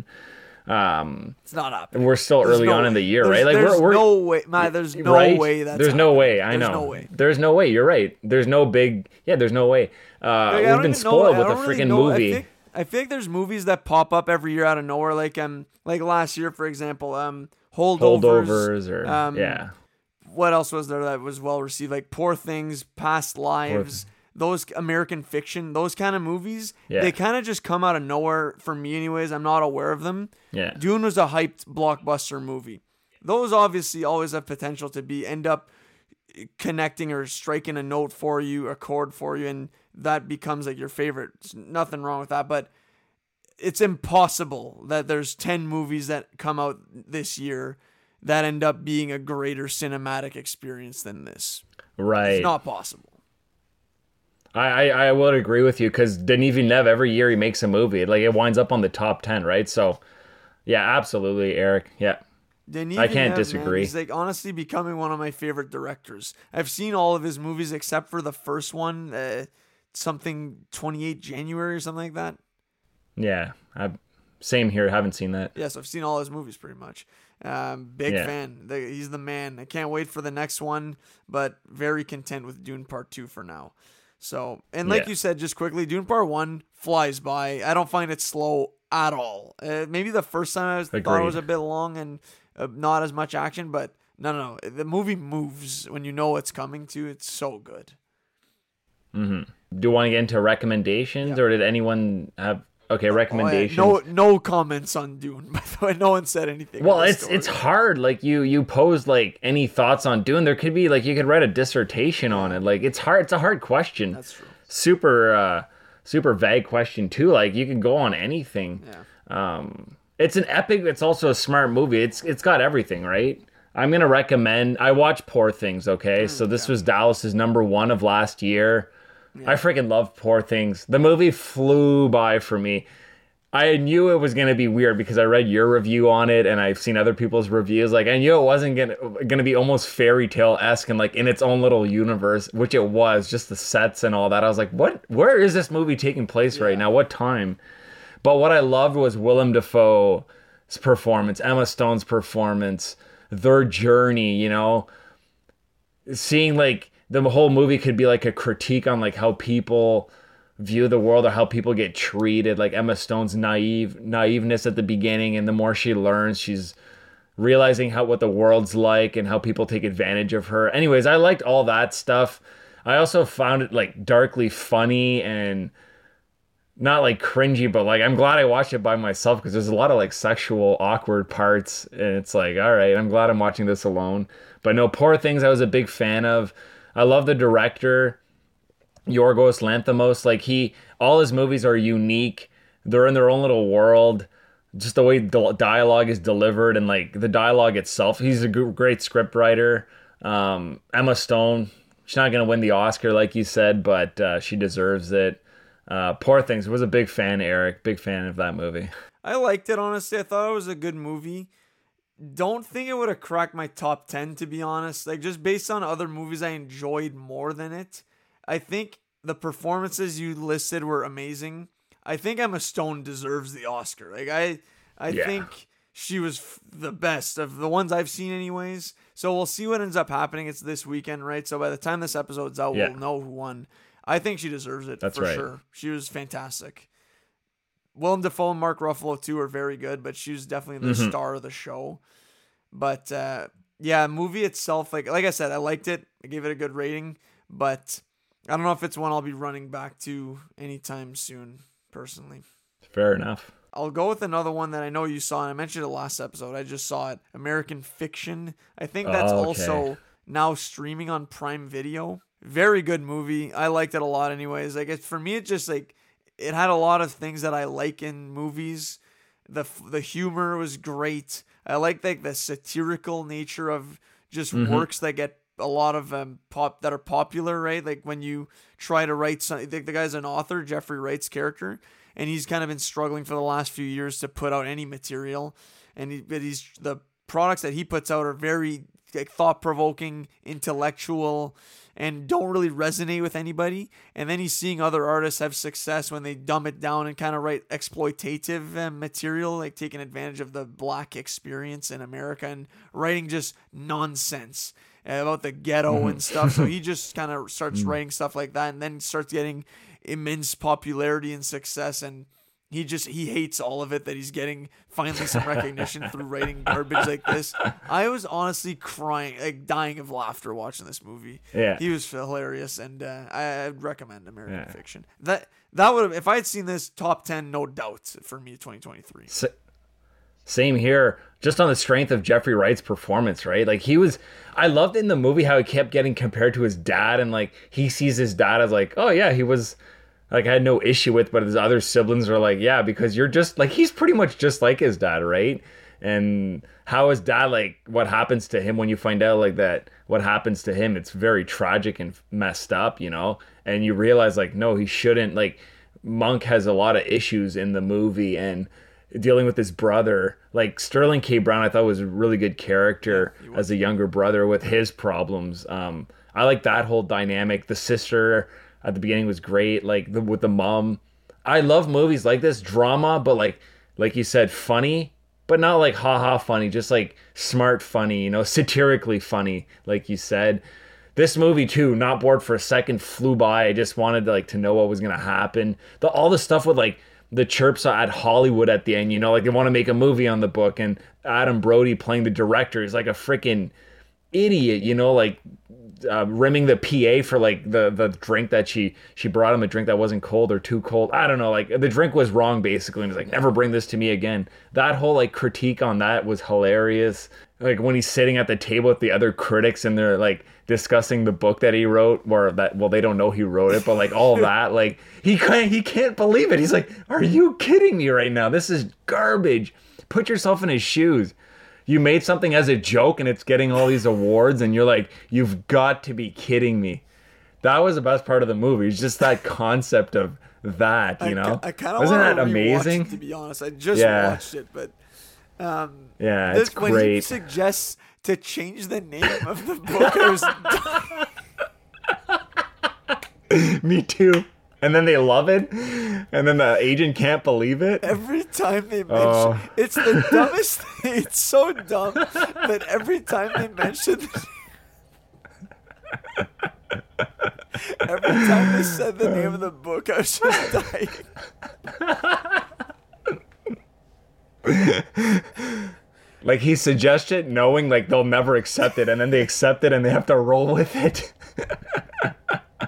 Um, it's not happening. We're still there's early no on way. in the year, there's, right? Like there's we're, we're no way, man. There's no right? way that's there's no happening. way. I there's know. No way. There's no way. You're right. There's no big. Yeah. There's no way. Uh, Like, we've been spoiled know, with a really freaking know. movie. I, think, I feel like there's movies that pop up every year out of nowhere. Like um, like last year, for example, um, Holdovers. Holdovers or um, yeah. What else was there that was well received? Like Poor Things, Past Lives. Poor Those American Fiction, those kind of movies, Yeah. they kind of just come out of nowhere for me anyways. I'm not aware of them. Yeah. Dune was a hyped blockbuster movie. Those obviously always have potential to be end up connecting or striking a note for you, a chord for you, and that becomes like your favorite. There's nothing wrong with that, but it's impossible that there's ten movies that come out this year that end up being a greater cinematic experience than this. Right. It's not possible. I, I, I would agree with you because Denis Villeneuve, every year he makes a movie. Like, it winds up on the top ten, right? So, yeah, absolutely, Eric. Yeah. Denis I can't Villeneuve, disagree. Man, he's like honestly becoming one of my favorite directors. I've seen all of his movies except for the first one, uh, something twenty-eighth January or something like that. Yeah. I, same here. Haven't seen that. Yes, I've seen all his movies pretty much. Um, big Yeah. fan. The, he's the man. I can't wait for the next one, but very content with Dune Part two for now. So, and like Yeah. you said, just quickly, Dune Part one flies by. I don't find it slow at all. Uh, maybe the first time I was, thought it Agreed. was a bit long and uh, not as much action, but no, no, no. The movie moves when you know what's coming to. It's so good. Mm-hmm. Do you want to get into recommendations, Yeah. or did anyone have okay Oh, yeah. recommendations? No, no comments on Dune. By the way, no one said anything. Well, on the it's story. it's hard. Like you you posed like any thoughts on Dune. There could be like you could write a dissertation on it. Like it's hard. It's a hard question. That's true. Super uh, super vague question too. Like you can go on anything. Yeah. Um, it's an epic. It's also a smart movie. It's it's got everything, right? I'm gonna recommend. I watched Poor Things. Okay, Mm, so this yeah. was Dallas's number one of last year. I freaking love Poor Things. The movie flew by for me. I knew it was gonna be weird because I read your review on it and I've seen other people's reviews. Like I knew it wasn't gonna gonna be almost fairy tale esque and like in its own little universe, which it was. Just the sets and all that. I was like, what? Where is this movie taking place right now? What time? But what I loved was Willem Dafoe's performance, Emma Stone's performance, their journey. You know, seeing like the whole movie could be like a critique on like how people view the world or how people get treated. Like Emma Stone's naive naiveness at the beginning, and the more she learns, she's realizing how what the world's like and how people take advantage of her. Anyways, I liked all that stuff. I also found it like darkly funny and not like cringy, but like I'm glad I watched it by myself because there's a lot of like sexual awkward parts, and it's like, all right, I'm glad I'm watching this alone. But no, Poor Things I was a big fan of. I love the director, Yorgos Lanthimos. Like he, all his movies are unique. They're in their own little world. Just the way the dialogue is delivered and like the dialogue itself. He's a great script writer. Um, Emma Stone, she's not gonna win the Oscar like you said, but uh, she deserves it. Uh, Poor Things was a big fan, Eric. Big fan of that movie. I liked it, honestly. I thought it was a good movie. Don't think it would have cracked my top ten, to be honest. Like, just based on other movies I enjoyed more than it. I think the performances you listed were amazing. I think Emma Stone deserves the Oscar. Like, I I yeah. think she was f- the best of the ones I've seen anyways. So we'll see what ends up happening. It's this weekend, right? So by the time this episode's out, yeah. we'll know who won. I think she deserves it. That's for right. sure. She was fantastic. Willem Dafoe and Mark Ruffalo too are very good, but she was definitely the mm-hmm. star of the show. But uh, yeah, movie itself, like like I said, I liked it. I gave it a good rating, but I don't know if it's one I'll be running back to anytime soon, personally. Fair enough. I'll go with another one that I know you saw, and I mentioned it last episode. I just saw it. American Fiction. I think that's oh, okay. also now streaming on Prime Video. Very good movie. I liked it a lot anyways. Like it, for me, it just like, it had a lot of things that I like in movies. The the humor was great. I like like the satirical nature of just mm-hmm. works that get a lot of um pop that are popular, right? Like when you try to write something, the, the guy's an author, Jeffrey Wright's character, and he's kind of been struggling for the last few years to put out any material. And he, but he's the products that he puts out are very like thought-provoking, intellectual, and don't really resonate with anybody. And then he's seeing other artists have success when they dumb it down and kind of write exploitative uh, material, like taking advantage of the black experience in America and writing just nonsense about the ghetto and stuff. So he just kind of starts writing stuff like that and then starts getting immense popularity and success. And he just, he hates all of it, that he's getting finally some recognition through writing garbage like this. I was honestly crying, like dying of laughter watching this movie. Yeah. He was hilarious, and uh, I, I'd recommend American yeah. Fiction. That that would have, if I had seen this, top ten, no doubt for me, twenty twenty-three. S- Same here, just on the strength of Jeffrey Wright's performance, right? Like he was, I loved in the movie how he kept getting compared to his dad, and like he sees his dad as like, oh yeah, he was, like I had no issue with, but his other siblings are like, yeah, because you're just like, he's pretty much just like his dad, right? And how his dad, like what happens to him when you find out like that, what happens to him, it's very tragic and messed up, you know? And you realize like, no, he shouldn't, like Monk has a lot of issues in the movie and dealing with his brother. Like Sterling K. Brown, I thought was a really good character yeah, as a younger brother with his problems. Um, I like that whole dynamic. The sister at the beginning was great, like the, with the mom. I love movies like this, drama, but like like you said, funny, but not like ha-ha funny, just like smart funny, you know, satirically funny, like you said. This movie too, not bored for a second, flew by. I just wanted to, like to know what was gonna happen. The all the stuff with like the chirps at Hollywood at the end, you know, like they want to make a movie on the book, and Adam Brody playing the director is like a freaking idiot, you know, like uh, rimming the P A for like the the drink that she she brought him a drink that wasn't cold or too cold. I don't know, like the drink was wrong basically, and he's like, never bring this to me again. That whole like critique on that was hilarious. Like when he's sitting at the table with the other critics and they're like discussing the book that he wrote, or that, well, they don't know he wrote it, but like all that, like he can't he can't believe it. He's like, are you kidding me right now? This is garbage. Put yourself in his shoes. You made something as a joke and it's getting all these awards, and you're like, you've got to be kidding me. That was the best part of the movie. It's just that concept of that, you know? I, I kind of wasn't that amazing? It, to be honest, I just yeah. watched it, but um, yeah, this, it's great. When he suggests to change the name of the book, I was me too. And then they love it, and then the agent can't believe it. Every time they mention, oh. It's the dumbest thing. It's so dumb that every time they mention, every time they said the name of the book, I was just dying. Like he suggests it, knowing like they'll never accept it, and then they accept it, and they have to roll with it.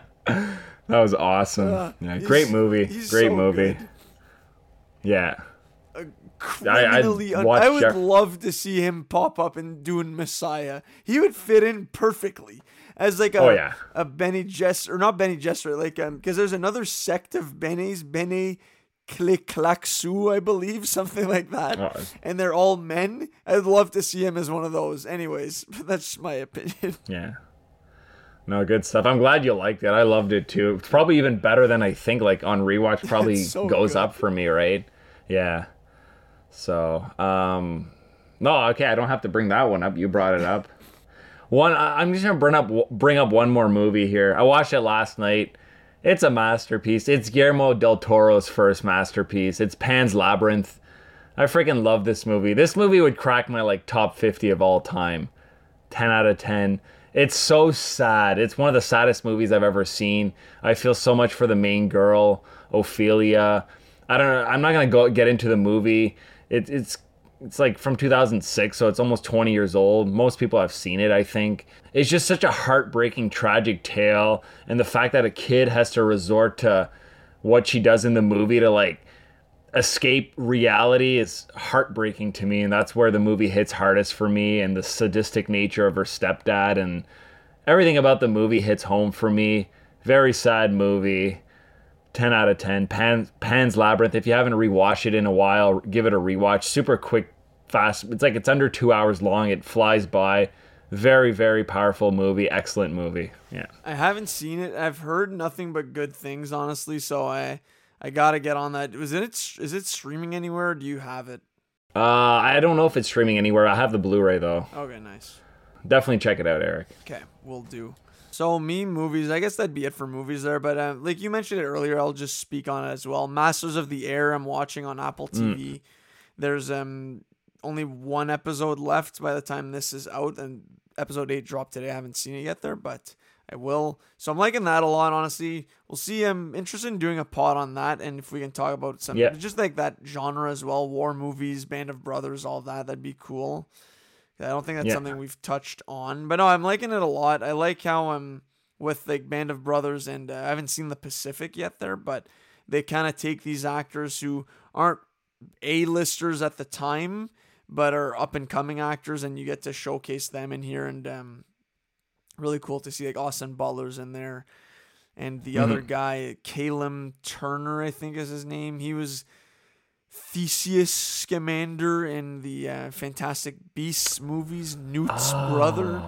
That was awesome. Uh, yeah, he's- great movie. he's Great so movie. good. Yeah. Criminally, I'd un- watch I would Jeff- love to see him pop up and doing Messiah. He would fit in perfectly as like a Oh, yeah. a Benny Gesserit, or not Benny Gesserit, like um because there's another sect of Bennies, Bene Kliklaxu, I believe, something like that, Oh. and they're all men. I'd love to see him as one of those. Anyways, that's my opinion. Yeah. No, good stuff. I'm glad you liked it. I loved it too. It's probably even better than I think. Like on rewatch, probably It's so goes good. up for me, right? Yeah. So, um, no, okay. I don't have to bring that one up. You brought it up. One. I- I'm just gonna bring up bring up one more movie here. I watched it last night. It's a masterpiece. It's Guillermo del Toro's first masterpiece. It's Pan's Labyrinth. I freaking love this movie. This movie would crack my like top fifty of all time. ten out of ten. It's so sad. It's one of the saddest movies I've ever seen. I feel so much for the main girl, Ophelia. I don't know. I'm not gonna go get into the movie. It, it's it's like from two thousand six, so it's almost twenty years old. Most people have seen it, I think. It's just such a heartbreaking, tragic tale, and the fact that a kid has to resort to what she does in the movie to like escape reality is heartbreaking to me, and that's where the movie hits hardest for me. And the sadistic nature of her stepdad and everything about the movie hits home for me. Very sad movie. ten out of ten. Pan, Pan's Labyrinth. If you haven't rewatched it in a while, give it a rewatch. Super quick, fast. It's like it's under two hours long. It flies by. Very, very powerful movie. Excellent movie. Yeah. I haven't seen it. I've heard nothing but good things, honestly. So I, I gotta get on that. Was it? Is it streaming anywhere? Or do you have it? Uh, I don't know if it's streaming anywhere. I have the Blu-ray though. Okay, nice. Definitely check it out, Eric. Okay, we'll do. So me movies, I guess that'd be it for movies there. But uh, like you mentioned it earlier, I'll just speak on it as well. Masters of the Air, I'm watching on Apple T V. Mm. There's um only one episode left by the time this is out, and episode eight dropped today. I haven't seen it yet there, but I will. So I'm liking that a lot, honestly. We'll see. I'm interested in doing a pod on that, and if we can talk about some, yeah. just like that genre as well, war movies, Band of Brothers, all that, that'd be cool. I don't think that's yeah. something we've touched on, but no, I'm liking it a lot. I like how I'm with like Band of Brothers, and uh, I haven't seen The Pacific yet there, but they kind of take these actors who aren't A-listers at the time, but are up and coming actors, and you get to showcase them in here. And um, really cool to see like Austin Butler's in there, and the mm-hmm. other guy, Calum Turner, I think is his name. He was Theseus Scamander in the uh, Fantastic Beasts movies, Newt's oh, brother.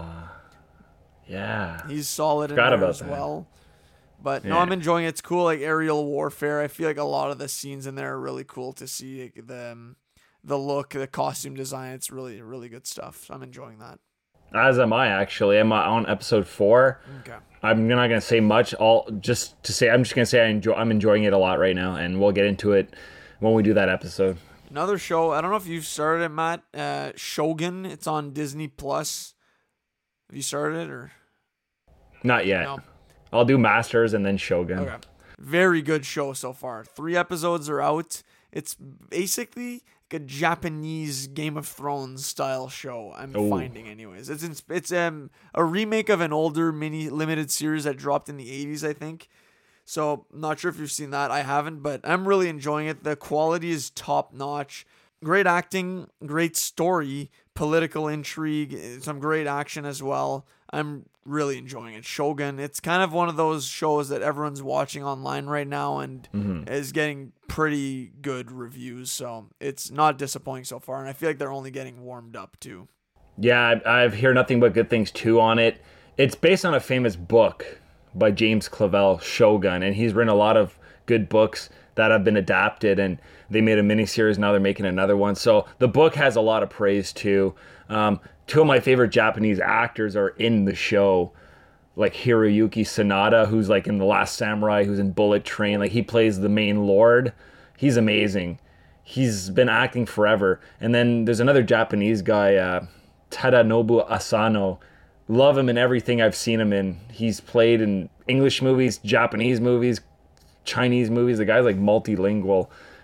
Yeah. He's solid in Forgot there about as that. well. But yeah. no, I'm enjoying it. It's cool, like aerial warfare. I feel like a lot of the scenes in there are really cool to see. Like, the, um, the look, the costume design. It's really, really good stuff. So I'm enjoying that. As am I, actually. I'm on episode four. Okay. I'm not going to say much. All just to say, I'm just going to say I enjoy, I'm enjoying it a lot right now, and we'll get into it when we do that episode. Another show, I don't know if you've started it, Matt. Uh, Shogun. It's on Disney Plus. Have you started it or? Not yet. No. I'll do Masters and then Shogun. Okay. Very good show so far. Three episodes are out. It's basically like a Japanese Game of Thrones style show. I'm Ooh. finding, anyways. It's in, it's um a remake of an older mini limited series that dropped in the eighties, I think. So, not sure if you've seen that. I haven't, but I'm really enjoying it. The quality is top notch. Great acting, great story, political intrigue, some great action as well. I'm really enjoying it. Shogun, it's kind of one of those shows that everyone's watching online right now and mm-hmm. is getting pretty good reviews. So, it's not disappointing so far, and I feel like they're only getting warmed up too. Yeah, I, I've heard nothing but good things too on it. It's based on a famous book by James Clavell, Shogun, and he's written a lot of good books that have been adapted, and they made a miniseries. Now they're making another one. So the book has a lot of praise too. Um, two of my favorite Japanese actors are in the show, like Hiroyuki Sanada, who's like in The Last Samurai, who's in Bullet Train. Like he plays the main lord. He's amazing. He's been acting forever. And then there's another Japanese guy, uh, Tadanobu Asano. Love him in everything I've seen him in. He's played in English movies, Japanese movies, Chinese movies. The guy's like multilingual.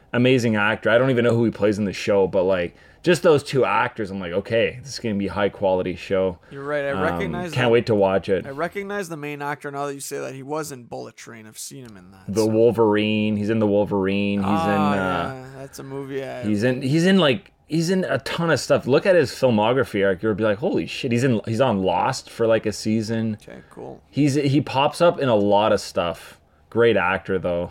amazing actor. I don't even know who he plays in the show, but like just those two actors, I'm like, okay, this is gonna be a high quality show. You're right. I Um, recognize. can't the, wait to watch it. I recognize the main actor now that you say that. He was in Bullet Train. I've seen him in that. The so. Wolverine. He's in the Wolverine. He's oh, in. Uh, yeah, that's a movie. I, he's in. He's in like. He's in a ton of stuff. Look at his filmography, Eric. You'll be like, holy shit. He's in. He's on Lost for like a season. Okay, cool. He's he pops up in a lot of stuff. Great actor though.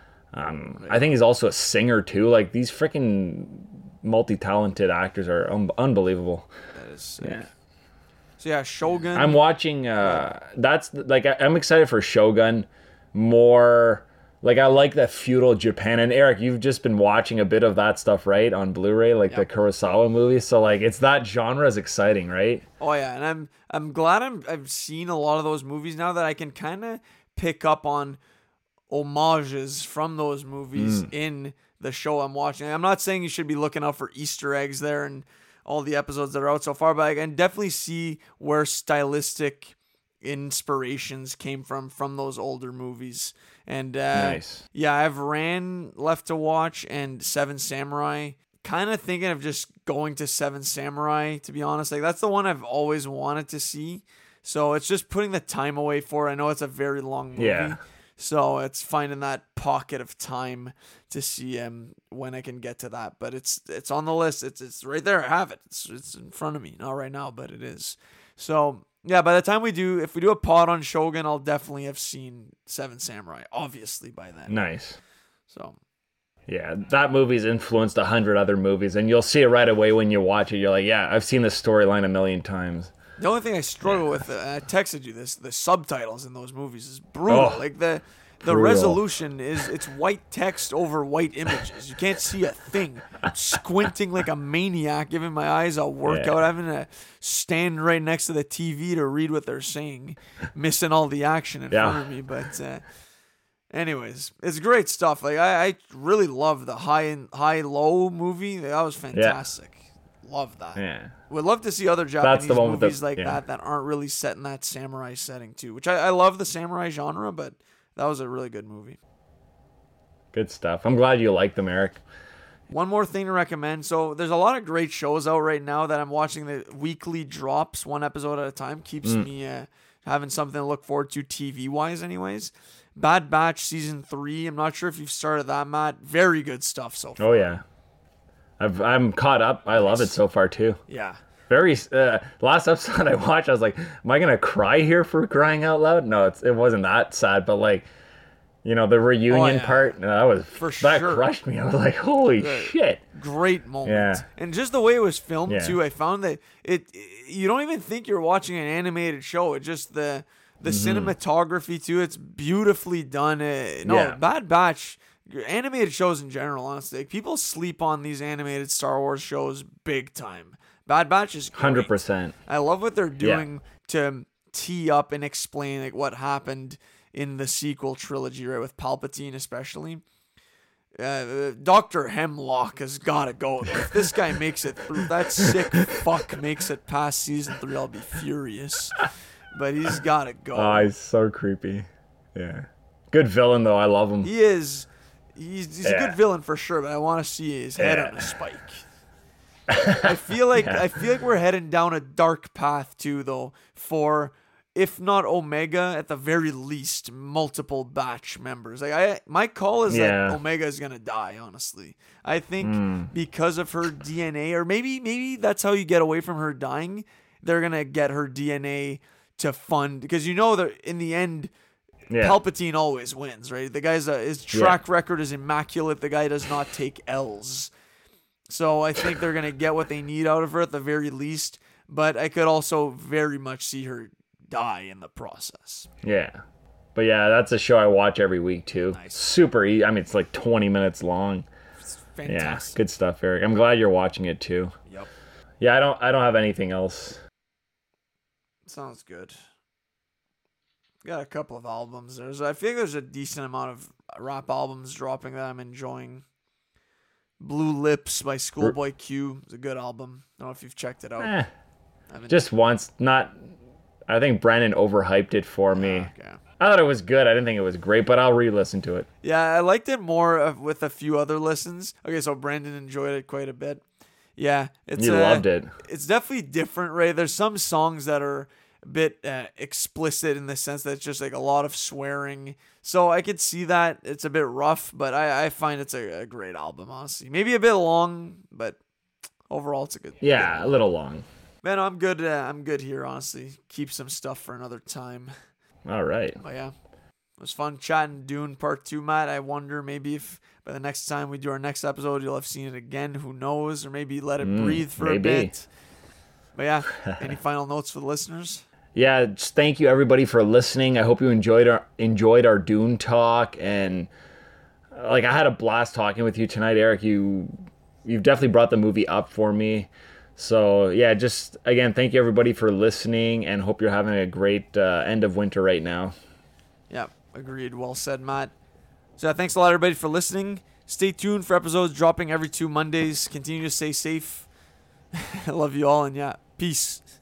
Um, I think he's also a singer too. Like these freaking multi-talented actors are un- unbelievable. That is sick. Yeah. So yeah, Shogun. I'm watching. Uh, that's like I, I'm excited for Shogun. More like I like that feudal Japan. And Eric, you've just been watching a bit of that stuff, right, on Blu-ray, like Yep. the Kurosawa movies. So like it's that genre is exciting, right? Oh yeah, and I'm I'm glad I'm I've seen a lot of those movies now that I can kind of pick up on homages from those movies Mm. in the show I'm watching. I'm not saying you should be looking out for Easter eggs there and all the episodes that are out so far, but I can definitely see where stylistic inspirations came from from those older movies. And uh, Nice. yeah, I have Ran left to watch and Seven Samurai. Kind of thinking of just going to Seven Samurai, to be honest. Like that's the one I've always wanted to see. So it's just putting the time away for it. I know it's a very long movie. Yeah. So it's finding that pocket of time to see um when I can get to that. But it's it's on the list. It's it's right there. I have it. It's it's in front of me. Not right now, but it is. So yeah, by the time we do, if we do a pod on Shogun, I'll definitely have seen Seven Samurai, obviously by then. Nice. So Yeah, that movie's influenced a hundred other movies, and you'll see it right away when you watch it. You're like, yeah, I've seen this storyline a million times. the only thing I struggle with, uh, I texted you this, the subtitles in those movies is brutal. Oh, like the the brutal. resolution is it's white text over white images. You can't see a thing. I'm squinting like a maniac, giving my eyes a workout, Yeah. having to stand right next to the T V to read what they're saying, missing all the action in Yeah. front of me. But uh, anyways, it's great stuff. Like I, I really love the high and high low movie. That was fantastic. Love that. Yeah. Would love to see other Japanese the one with the- movies like yeah. that that aren't really set in that samurai setting too. Which I, I love the samurai genre, but that was a really good movie. Good stuff. I'm glad you like them, Eric. One more thing to recommend. So there's a lot of great shows out right now that I'm watching. The weekly drops, one episode at a time, keeps Mm. me uh, having something to look forward to T V wise. Anyways, Bad Batch season three. I'm not sure if you've started that, Matt. Very good stuff so far. Oh yeah, I've, I'm caught up. I love it so far too. Yeah. Very uh, last episode I watched, I was like, "Am I gonna cry here for crying out loud?" No, it's, it wasn't that sad, but like, you know, the reunion Oh, yeah. part, no, that was For that sure. crushed me. I was like, "Holy Right. shit!" Great moment. Yeah. And just the way it was filmed Yeah. too, I found that it you don't even think you're watching an animated show. It just the the cinematography too, it's beautifully done. Uh, no, Yeah. Bad Batch, animated shows in general, honestly. Like, people sleep on these animated Star Wars shows big time. Bad Batch is great. Hundred percent. I love what they're doing to tee up and explain like what happened in the sequel trilogy, right, with Palpatine especially. Uh, Doctor Hemlock has got to go. Though. If this guy makes it through, that sick fuck makes it past season three, I'll be furious. But he's got to go. Oh, he's so creepy. Yeah, good villain though. I love him. He is. He's, he's a Yeah. good villain for sure, but I want to see his head Yeah. on a spike. I feel like Yeah. I feel like we're heading down a dark path too, though. For if not Omega, at the very least, multiple batch members. Like I, my call is Yeah. that Omega is gonna die. Honestly, I think Mm. because of her D N A, or maybe maybe that's how you get away from her dying. They're gonna get her D N A to fund, because you know that in the end. Yeah. Palpatine always wins, right? The guy's uh, his track record is immaculate. The guy does not take L's. So I think they're gonna get what they need out of her at the very least. But I could also very much see her die in the process. Yeah. But yeah, that's a show I watch every week too. Nice. Super easy. I mean, it's like twenty minutes long. It's Yeah, fantastic. good stuff, Eric. I'm glad you're watching it too. Yep. Yeah, I don't I don't have anything else. Sounds good. Got a couple of albums. There's I think there's a decent amount of rap albums dropping that I'm enjoying. Blue Lips by Schoolboy Q is a good album. I don't know if you've checked it out. Eh, I haven't- just once, not I think Brandon overhyped it for me. Okay. I thought it was good. I didn't think it was great, but I'll re-listen to it. Yeah, I liked it more of, with a few other listens. Okay, so Brandon enjoyed it quite a bit. Yeah, it's You uh, loved it. It's definitely different, Ray. There's some songs that are a bit uh, explicit in the sense that it's just like a lot of swearing. So I could see that it's a bit rough, but I, I find it's a, a great album, honestly. Maybe a bit long, but overall it's a good. Yeah, good a little long. Man, I'm good. Uh, I'm good here, honestly. Keep some stuff for another time. All right. But yeah, it was fun chatting Dune Part two, Matt. I wonder maybe if by the next time we do our next episode, you'll have seen it again. Who knows? Or maybe let it Mm, breathe for maybe. a bit. But yeah, any final notes for the listeners? Yeah, just thank you everybody for listening. I hope you enjoyed our enjoyed our Dune talk, and like I had a blast talking with you tonight, Eric. You you've definitely brought the movie up for me. So yeah, just again, thank you everybody for listening, and hope you're having a great uh, end of winter right now. Yeah, agreed. Well said, Matt. So yeah, thanks a lot, everybody, for listening. Stay tuned for episodes dropping every two Mondays. Continue to stay safe. I love you all, and yeah, peace.